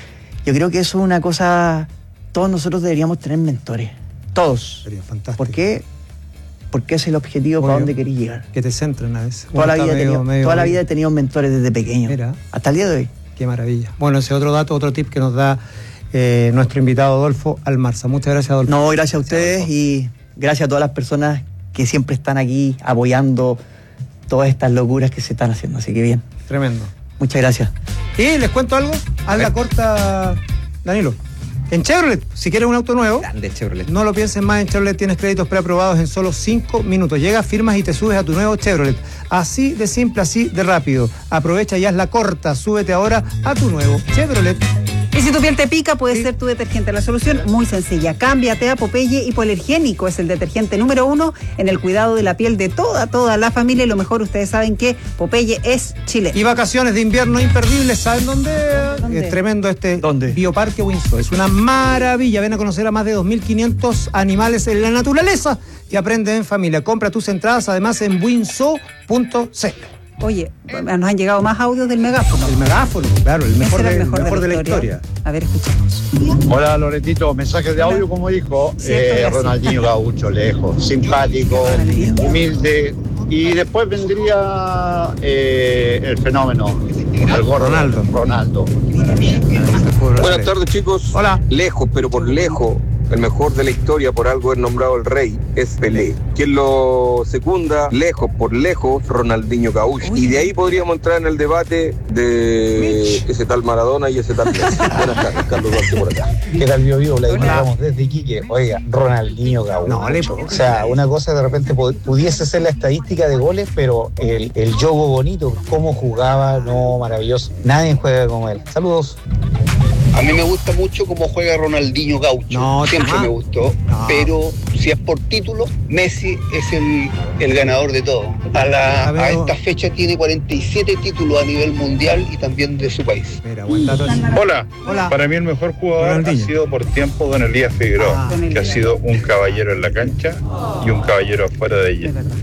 yo creo que eso es una cosa, todos nosotros deberíamos tener mentores. Todos. Sería fantástico. ¿Por qué? Porque es el objetivo Obvio, para donde querés llegar. Que te centren a veces. Toda, la vida, medio, tenido, medio toda la vida he tenido mentores desde pequeño. Mira. Hasta el día de hoy. Qué maravilla. Bueno, ese otro dato, otro tip que nos da eh, nuestro invitado Adolfo Almarza. Muchas gracias, Adolfo. No, gracias a ustedes gracias, y gracias a todas las personas que siempre están aquí apoyando todas estas locuras que se están haciendo. Así que bien. Tremendo. Muchas gracias. Y les cuento algo. Haz la corta, Danilo. En Chevrolet, si quieres un auto nuevo, Grande Chevrolet. no lo pienses más, en Chevrolet tienes créditos preaprobados en solo cinco minutos. Llegas, firmas y te subes a tu nuevo Chevrolet. Así de simple, así de rápido. Aprovecha y haz la corta. Súbete ahora a tu nuevo Chevrolet. Y si tu piel te pica, puede ser tu detergente la solución. Muy sencilla. Cámbiate a Popeye Hipoalergénico. Es el detergente número uno en el cuidado de la piel de toda, toda la familia. Y lo mejor, ustedes saben que Popeye es chileno. Y vacaciones de invierno imperdibles. ¿Saben dónde? ¿Dónde? Es tremendo este ¿Dónde? Bioparque Windsor. Es una maravilla. Ven a conocer a más de dos mil quinientos animales en la naturaleza y aprende en familia. Compra tus entradas además en winso punto c l. Oye, nos han llegado más audios del megáfono. El megáfono, claro, el mejor, Ese era de, el mejor, mejor de, de la la historia. historia. A ver, escuchamos. Hola Loretito, mensajes de audio como dijo, eh, Ronaldinho Gaucho, lejos, simpático, humilde, y después vendría eh, el fenómeno, el gordo Ronaldo. Ronaldo. Buenas tardes chicos. Hola. Lejos, pero por lejos, el mejor de la historia por algo es nombrado el rey, es Pelé. Quien lo secunda, lejos, por lejos, Ronaldinho Gaúcho. Y de ahí podríamos entrar en el debate de ese tal Maradona y ese tal Messi. Buenas tardes, Carlos Duarte por acá. ¿Qué tal, Bio Bio? La encontramos desde Iquique. Oiga, Ronaldinho Gaúcho. No, le- O sea, una cosa de repente pu- pudiese ser la estadística de goles, pero el, el juego bonito, cómo jugaba, no, maravilloso. Nadie juega como él. Saludos. A mí me gusta mucho cómo juega Ronaldinho Gaucho. No, Siempre ajá. me gustó. No. Pero si es por título, Messi es el, el ganador de todo. A, la, A ver, a esta fecha tiene cuarenta y siete títulos a nivel mundial y también de su país. Mira, buen dato. Hola. Hola. Para mí el mejor jugador Ronaldinho. ha sido por tiempo Don Elías Figueroa, Ah. que ha sido un caballero en la cancha y un caballero afuera de ella. Es verdad.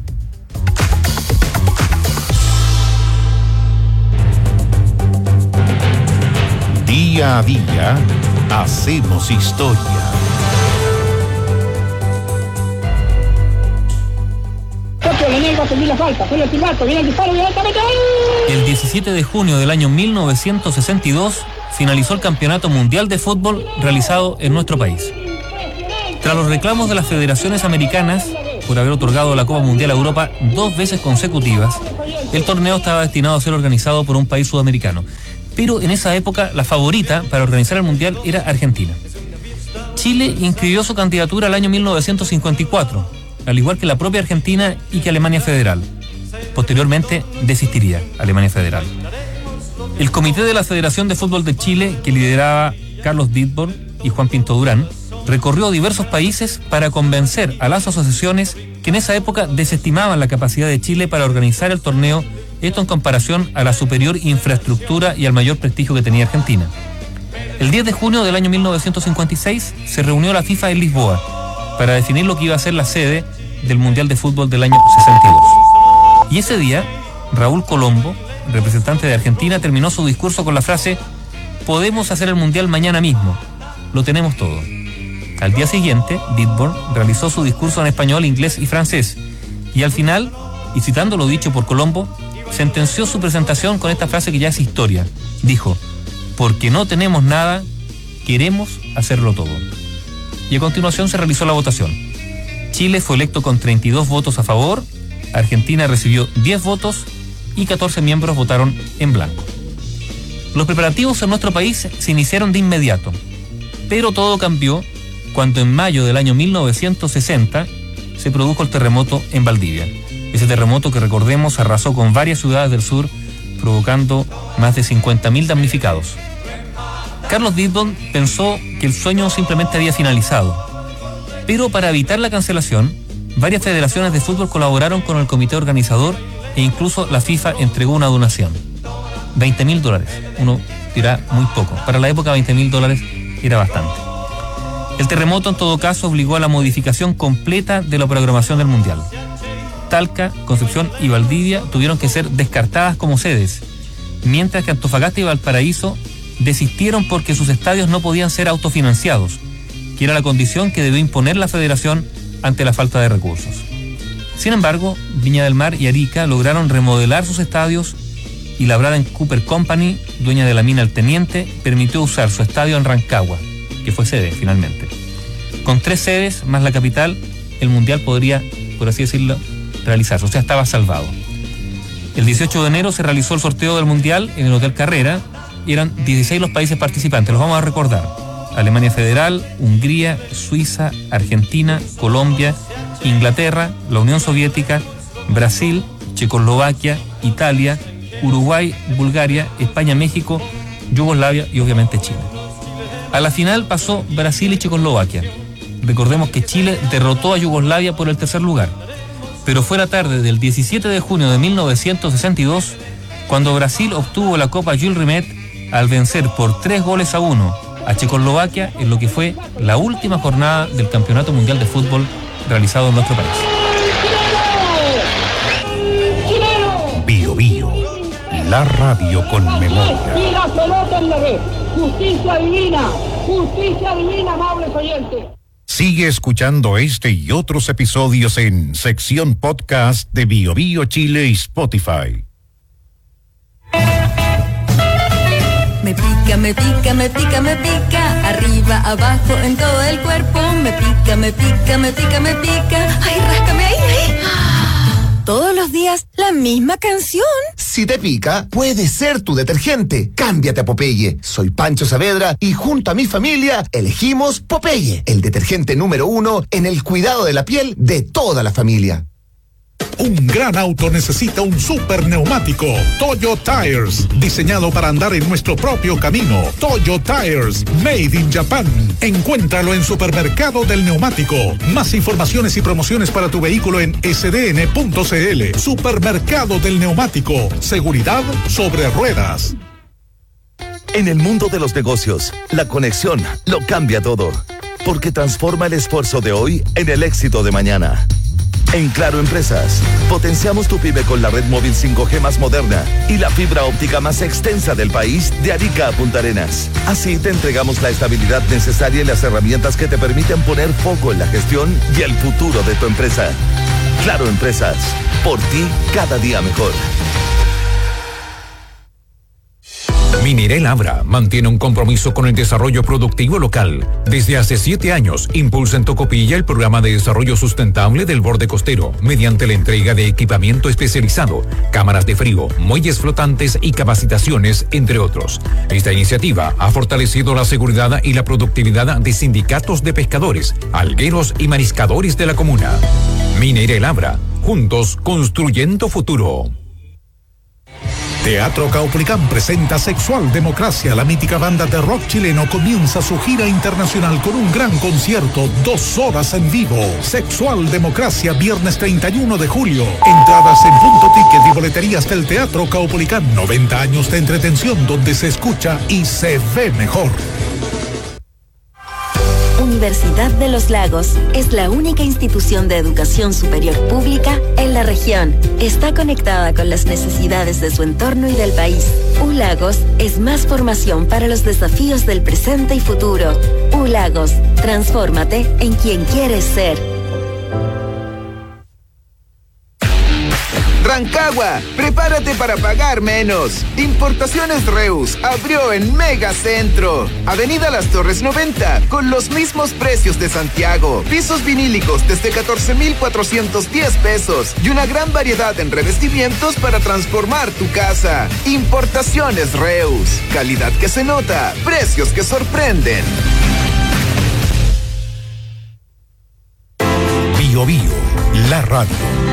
Día a día hacemos historia. El diecisiete de junio del año mil novecientos sesenta y dos finalizó el Campeonato Mundial de Fútbol realizado en nuestro país. Tras los reclamos de las federaciones americanas por haber otorgado la Copa Mundial a Europa dos veces consecutivas, el torneo estaba destinado a ser organizado por un país sudamericano. Pero en esa época la favorita para organizar el Mundial era Argentina. Chile inscribió su candidatura al año mil novecientos cincuenta y cuatro, al igual que la propia Argentina y que Alemania Federal. Posteriormente desistiría Alemania Federal. El comité de la Federación de Fútbol de Chile, que lideraba Carlos Dittborn y Juan Pinto Durán, recorrió diversos países para convencer a las asociaciones que en esa época desestimaban la capacidad de Chile para organizar el torneo, esto en comparación a la superior infraestructura y al mayor prestigio que tenía Argentina. El diez de junio del año mil novecientos cincuenta y seis se reunió la FIFA en Lisboa para definir lo que iba a ser la sede del Mundial de Fútbol del año sesenta y dos. Y ese día, Raúl Colombo, representante de Argentina, terminó su discurso con la frase: podemos hacer el Mundial mañana mismo, lo tenemos todo. Al día siguiente, Dittborn realizó su discurso en español, inglés y francés, y al final, y citando lo dicho por Colombo, sentenció su presentación con esta frase que ya es historia. Dijo: porque no tenemos nada, queremos hacerlo todo. Y a continuación se realizó la votación. Chile fue electo con treinta y dos votos a favor, Argentina recibió diez votos y catorce miembros votaron en blanco. Los preparativos en nuestro país se iniciaron de inmediato, pero todo cambió cuando en mayo del año mil novecientos sesenta se produjo el terremoto en Valdivia. Ese terremoto que, recordemos, arrasó con varias ciudades del sur, provocando más de cincuenta mil damnificados. Carlos Dittborn pensó que el sueño simplemente había finalizado, pero para evitar la cancelación, varias federaciones de fútbol colaboraron con el comité organizador e incluso la FIFA entregó una donación. veinte mil dólares. Uno dirá muy poco. Para la época veinte mil dólares era bastante. El terremoto en todo caso obligó a la modificación completa de la programación del Mundial. Talca, Concepción y Valdivia tuvieron que ser descartadas como sedes, mientras que Antofagasta y Valparaíso desistieron porque sus estadios no podían ser autofinanciados, que era la condición que debió imponer la federación ante la falta de recursos. Sin embargo, Viña del Mar y Arica lograron remodelar sus estadios y la Braden Cooper Company, dueña de la mina El Teniente, permitió usar su estadio en Rancagua, que fue sede finalmente. Con tres sedes más la capital, el Mundial podría, por así decirlo, realizarse, o sea, estaba salvado. El dieciocho de enero se realizó el sorteo del Mundial en el Hotel Carrera, y eran dieciséis los países participantes, los vamos a recordar: Alemania Federal, Hungría, Suiza, Argentina, Colombia, Inglaterra, la Unión Soviética, Brasil, Checoslovaquia, Italia, Uruguay, Bulgaria, España, México, Yugoslavia y obviamente Chile. A la final pasó Brasil y Checoslovaquia. Recordemos que Chile derrotó a Yugoslavia por el tercer lugar. Pero fue la tarde del diecisiete de junio de mil novecientos sesenta y dos cuando Brasil obtuvo la Copa Jules Rimet al vencer por tres goles a uno a Checoslovaquia en lo que fue la última jornada del Campeonato Mundial de Fútbol realizado en nuestro país. Bio Bio, la radio con memoria. Y la pelota en la red. Justicia divina, justicia divina, amables oyentes. Sigue escuchando este y otros episodios en sección podcast de Bio Bio Chile y Spotify. Me pica, me pica, me pica, me pica, arriba, abajo, en todo el cuerpo. Me pica, me pica, me pica, me pica. Ay, ráscame ahí, ahí. Todos los días la misma canción. Si te pica, puede ser tu detergente. Cámbiate a Popeye. Soy Pancho Saavedra y junto a mi familia elegimos Popeye, el detergente número uno en el cuidado de la piel de toda la familia. Un gran auto necesita un super neumático. Toyo Tires, diseñado para andar en nuestro propio camino. Toyo Tires, made in Japan. Encuéntralo en Supermercado del Neumático. Más informaciones y promociones para tu vehículo en ese de ene punto ce ele. Supermercado del Neumático. Seguridad sobre ruedas. En el mundo de los negocios, la conexión lo cambia todo, porque transforma el esfuerzo de hoy en el éxito de mañana. En Claro Empresas, potenciamos tu pyme con la red móvil cinco G más moderna y la fibra óptica más extensa del país de Arica a Punta Arenas. Así te entregamos la estabilidad necesaria y las herramientas que te permiten poner foco en la gestión y el futuro de tu empresa. Claro Empresas, por ti cada día mejor. Minerel Abra mantiene un compromiso con el desarrollo productivo local. Desde hace siete años impulsa en Tocopilla el programa de desarrollo sustentable del borde costero mediante la entrega de equipamiento especializado, cámaras de frío, muelles flotantes y capacitaciones, entre otros. Esta iniciativa ha fortalecido la seguridad y la productividad de sindicatos de pescadores, algueros y mariscadores de la comuna. Minerel Abra, juntos construyendo futuro. Teatro Caupolicán presenta Sexual Democracia. La mítica banda de rock chileno comienza su gira internacional con un gran concierto, dos horas en vivo. Sexual Democracia, viernes treinta y uno de julio. Entradas en Punto Ticket y boleterías del Teatro Caupolicán. noventa años de entretención donde se escucha y se ve mejor. Universidad de los Lagos es la única institución de educación superior pública en la región. Está conectada con las necesidades de su entorno y del país. U Lagos es más formación para los desafíos del presente y futuro. U Lagos, transfórmate en quien quieres ser. Rancagua, prepárate para pagar menos. Importaciones Reus abrió en Megacentro. Avenida Las Torres noventa, con los mismos precios de Santiago. Pisos vinílicos desde catorce mil cuatrocientos diez pesos y una gran variedad en revestimientos para transformar tu casa. Importaciones Reus, calidad que se nota, precios que sorprenden. Bio Bio, la radio.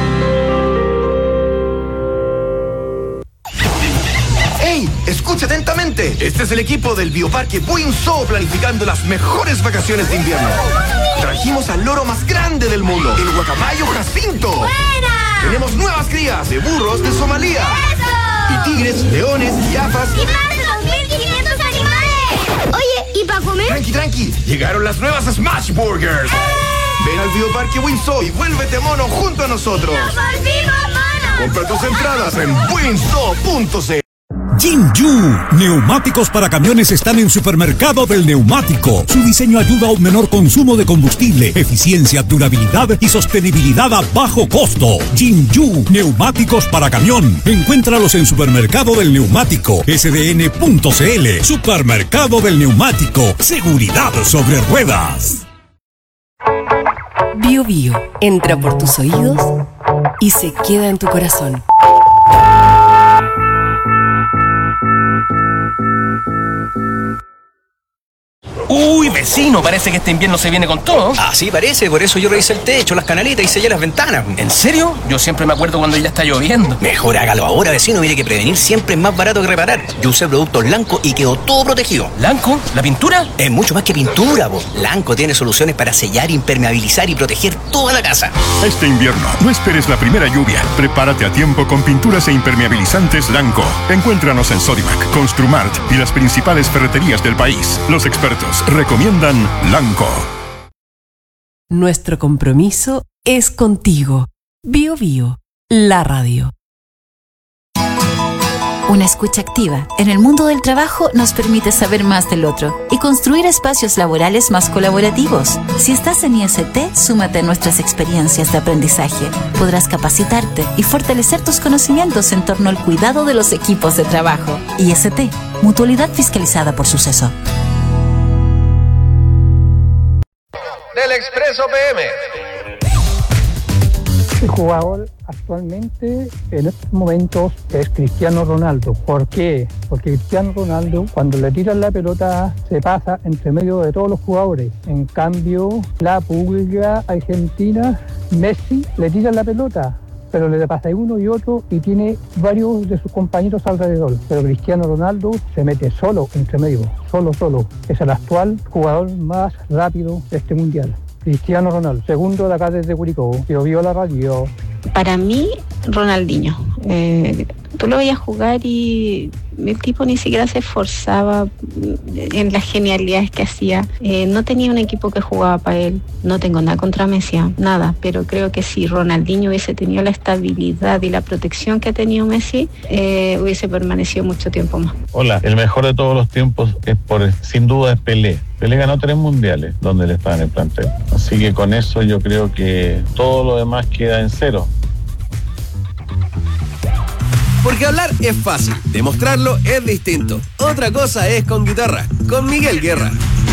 ¡Ey! Escucha atentamente. Este es el equipo del Bioparque Buinzó planificando las mejores vacaciones de invierno. Trajimos al loro más grande del mundo, el guacamayo Jacinto. ¡Buena! Tenemos nuevas crías de burros de Somalia. ¡Eso! Y tigres, leones, jirafas. ¡Y más de dos mil quinientos animales! Oye, ¿y para comer? Tranqui, tranqui. Llegaron las nuevas Smash Burgers. ¡Eh! Ven al Bioparque Buinzó y vuélvete mono junto a nosotros. ¡Nos volvimos monos! Compra tus entradas en buinzó punto ce. Jinju, neumáticos para camiones están en Supermercado del Neumático. Su diseño ayuda a un menor consumo de combustible, eficiencia, durabilidad y sostenibilidad a bajo costo. Jinju, neumáticos para camión. Encuéntralos en Supermercado del Neumático, ese de ene punto ce ele. Supermercado del Neumático, seguridad sobre ruedas. Bio Bio entra por tus oídos y se queda en tu corazón. Uy, vecino, parece que este invierno se viene con todo. Ah, sí, parece, por eso yo revisé el techo, las canaletas y sellé las ventanas. ¿En serio? Yo siempre me acuerdo cuando ya está lloviendo. Mejor hágalo ahora, vecino, mire que prevenir siempre es más barato que reparar. Yo usé productos Lanco y quedó todo protegido. ¿Lanco? ¿La pintura? Es mucho más que pintura, po. Lanco tiene soluciones para sellar, impermeabilizar y proteger toda la casa. Este invierno, no esperes la primera lluvia. Prepárate a tiempo con pinturas e impermeabilizantes Lanco. Encuéntranos en Sodimac, Construmart y las principales ferreterías del país. Los expertos recomiendan Lanco. Nuestro compromiso es contigo. Bio Bio, la radio. Una escucha activa en el mundo del trabajo nos permite saber más del otro y construir espacios laborales más colaborativos. Si estás en I S T, súmate a nuestras experiencias de aprendizaje. Podrás capacitarte y fortalecer tus conocimientos en torno al cuidado de los equipos de trabajo. I S T, mutualidad fiscalizada por Suceso. Del Expreso P M. El jugador actualmente en estos momentos es Cristiano Ronaldo. ¿Por qué? Porque Cristiano Ronaldo, cuando le tiran la pelota, se pasa entre medio de todos los jugadores. En cambio, la pública argentina, Messi, le tira la pelota, pero le pasa uno y otro y tiene varios de sus compañeros alrededor. Pero Cristiano Ronaldo se mete solo entre medio, solo, solo. Es el actual jugador más rápido de este mundial. Cristiano Ronaldo, segundo de acá desde Curicó, que vio la radio. Para mí, Ronaldinho. Eh, tú lo veías jugar y el tipo ni siquiera se esforzaba en las genialidades que hacía. Eh, no tenía un equipo que jugaba para él. No tengo nada contra Messi, nada. Pero creo que si Ronaldinho hubiese tenido la estabilidad y la protección que ha tenido Messi, eh, hubiese permanecido mucho tiempo más. Hola, el mejor de todos los tiempos es por, sin duda es Pelé. Pelé ganó tres mundiales donde él estaba en el plantel. Así que con eso yo creo que todo lo demás queda en cero. Porque hablar es fácil, demostrarlo es distinto. Otra cosa es con guitarra, con Miguel Guerra.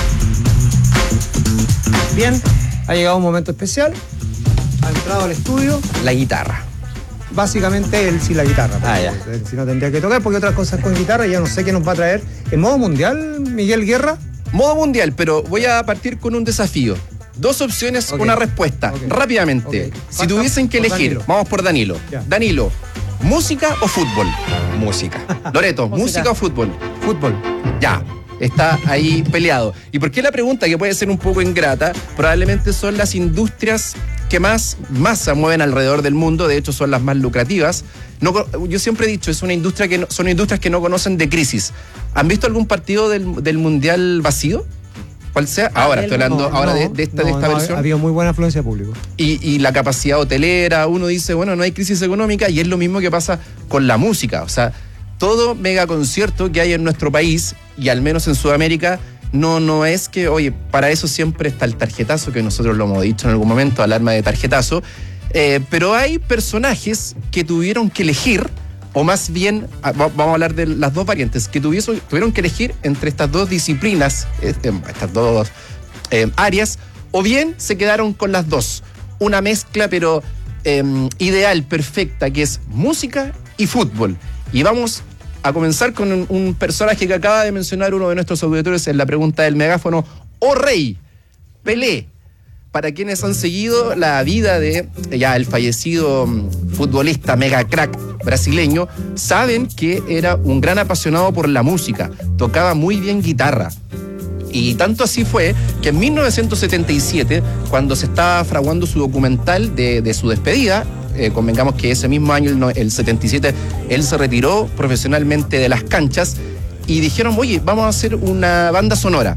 Bien, ha llegado un momento especial. Ha entrado al estudio. La guitarra. Básicamente él sí la guitarra. Ah, ya. Él sí no tendría que tocar porque otras cosas con guitarra ya no sé qué nos va a traer. ¿En modo mundial, Miguel Guerra? Modo mundial, pero voy a partir con un desafío. Dos opciones, okay. Una respuesta. Okay. Rápidamente. Okay. Si tuviesen que elegir, Danilo. Vamos por Danilo. Ya. Danilo, ¿música o fútbol? Música. Loreto, ¿música, ¿música o fútbol? Fútbol. Ya, está ahí peleado. ¿Y por qué la pregunta, que puede ser un poco ingrata? Probablemente son las industrias que más masa mueven alrededor del mundo, de hecho son las más lucrativas. No, yo siempre he dicho, es una industria que no, son industrias que no conocen de crisis. ¿Han visto algún partido del, del Mundial vacío? ¿Cuál sea? Ahora, estoy hablando no, ahora no, de, de esta, no, de esta no, versión. Ha habido muy buena afluencia de público. Y, y la capacidad hotelera, uno dice, bueno, no hay crisis económica, y es lo mismo que pasa con la música. O sea, todo mega concierto que hay en nuestro país, y al menos en Sudamérica, no, no es que, oye, para eso siempre está el tarjetazo, que nosotros lo hemos dicho en algún momento, alarma de tarjetazo, eh, pero hay personajes que tuvieron que elegir, o más bien, vamos a hablar de las dos variantes, que tuviesen, tuvieron que elegir entre estas dos disciplinas, estas dos eh, áreas, o bien se quedaron con las dos. Una mezcla, pero eh, ideal, perfecta, que es música y fútbol. Y vamos a comenzar con un, un personaje que acaba de mencionar uno de nuestros auditores en la pregunta del megáfono, ¡Oh Rey! Pelé. Para quienes han seguido la vida de ya el fallecido futbolista mega crack brasileño, saben que era un gran apasionado por la música, tocaba muy bien guitarra. Y tanto así fue que en mil novecientos setenta y siete, cuando se estaba fraguando su documental de, de su despedida, eh, convengamos que ese mismo año, el, el setenta y siete, él se retiró profesionalmente de las canchas y dijeron, oye, vamos a hacer una banda sonora.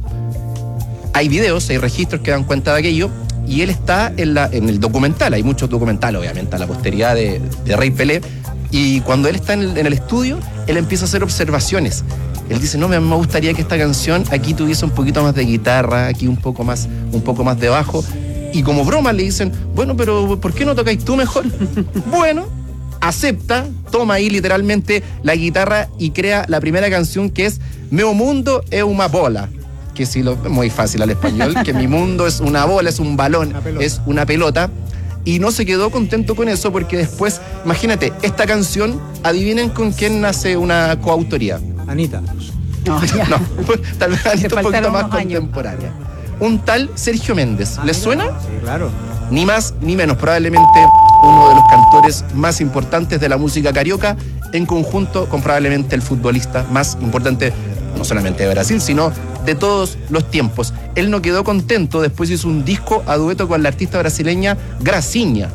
Hay videos, hay registros que dan cuenta de aquello, y él está en, la, en el documental. Hay muchos documentales, obviamente, a la posteridad de, de Rey Pelé. Y cuando él está en el, en el estudio, él empieza a hacer observaciones. Él dice, no, me, me gustaría que esta canción aquí tuviese un poquito más de guitarra, aquí un poco más, un poco más de bajo. Y como broma le dicen, bueno, pero ¿por qué no tocáis tú mejor? Bueno, acepta, toma ahí literalmente la guitarra y crea la primera canción, que es Meu mundo é uma bola. Que si lo muy fácil al español, que mi mundo es una bola, es un balón, una es una pelota. Y no se quedó contento con eso, porque después, imagínate, esta canción, adivinen con quién nace una coautoría. Anita. No, ya. No, tal vez Anita un poquito faltaron más unos años. contemporánea. Un tal Sergio Méndez. ¿Les suena? Claro. Ni más ni menos, probablemente uno de los cantores más importantes de la música carioca, en conjunto con probablemente el futbolista más importante, no solamente de Brasil, sino de todos los tiempos. Él no quedó contento, después hizo un disco a dueto con la artista brasileña Gracinha.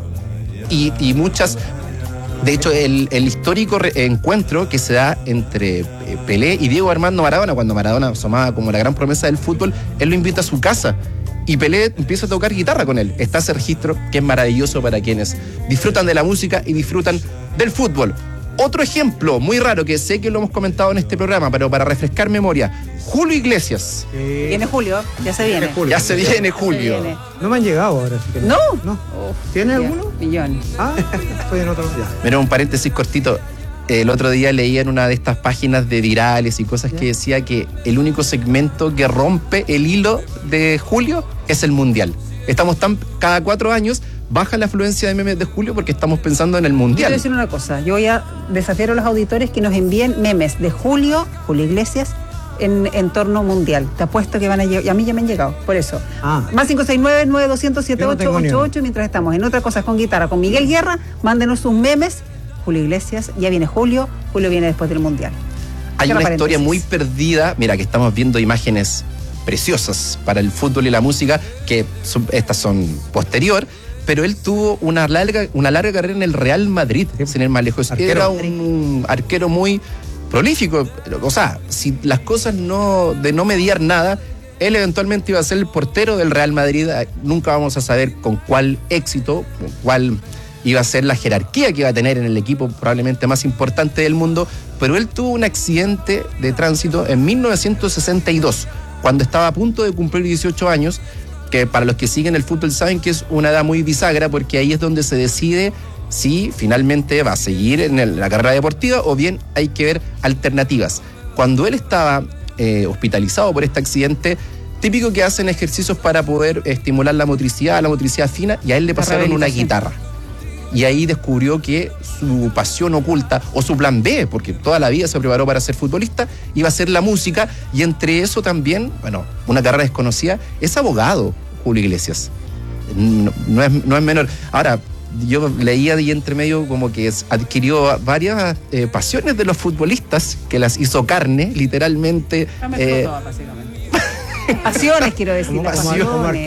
Y, y muchas... De hecho, el, el histórico re- encuentro que se da entre eh, Pelé y Diego Armando Maradona, cuando Maradona asomaba como la gran promesa del fútbol, él lo invita a su casa y Pelé empieza a tocar guitarra con él. Está ese registro que es maravilloso para quienes disfrutan de la música y disfrutan del fútbol. Otro ejemplo muy raro que sé que lo hemos comentado en este programa, pero para refrescar memoria, Julio Iglesias. Viene Julio, ya se viene. Julio. Ya se viene Julio. Se viene. No me han llegado ahora. Así que ¿No? No. ¿Tienes Ya, alguno? Millones. Ah, estoy en otro. Ya. Mira, un paréntesis cortito. El otro día leía en una de estas páginas de virales y cosas que decía que el único segmento que rompe el hilo de Julio es el Mundial. Estamos tan, cada cuatro años baja la afluencia de memes de Julio porque estamos pensando en el Quiero Mundial. decir una cosa, yo voy a desafiar a los auditores que nos envíen memes de Julio, Julio Iglesias, en entorno mundial. Te apuesto que van a llegar, y a mí ya me han llegado, por eso. Ah. Más cinco seis nueve, nueve dos cero cero, siete Yo no ocho tengo ni ocho uno. ocho, mientras estamos en otra cosa con guitarra, con Miguel Guerra, mándenos sus memes. Julio Iglesias, ya viene Julio, Julio viene después del Mundial. Hay Cierra una historia paréntesis. muy perdida, mira que estamos viendo imágenes preciosas para el fútbol y la música, que son- estas son posterior, pero él tuvo una larga, una larga carrera en el Real Madrid, sin ir más lejos. Arquero. Era un arquero muy prolífico, o sea, si las cosas no, de no mediar nada, él eventualmente iba a ser el portero del Real Madrid. Nunca vamos a saber con cuál éxito, con cuál iba a ser la jerarquía que iba a tener en el equipo probablemente más importante del mundo, pero él tuvo un accidente de tránsito en mil novecientos sesenta y dos, cuando estaba a punto de cumplir dieciocho años, que para los que siguen el fútbol saben que es una edad muy bisagra, porque ahí es donde se decide si finalmente va a seguir en el- la carrera deportiva o bien hay que ver alternativas. Cuando él estaba eh, hospitalizado por este accidente, típico que hacen ejercicios para poder estimular la motricidad, la motricidad fina, y a él le La pasaron una rehabilitación. guitarra. Y ahí descubrió que su pasión oculta, o su plan B, porque toda la vida se preparó para ser futbolista, iba a ser la música, y entre eso también, bueno, una carrera desconocida, es abogado, Julio Iglesias. No, no es, no es menor. Ahora, yo leía de ahí entre medio como que es- adquirió varias eh, pasiones de los futbolistas, que las hizo carne, literalmente. La mezcló eh, todas, básicamente. Pasiones, quiero decir. Como las pasiones. pasiones.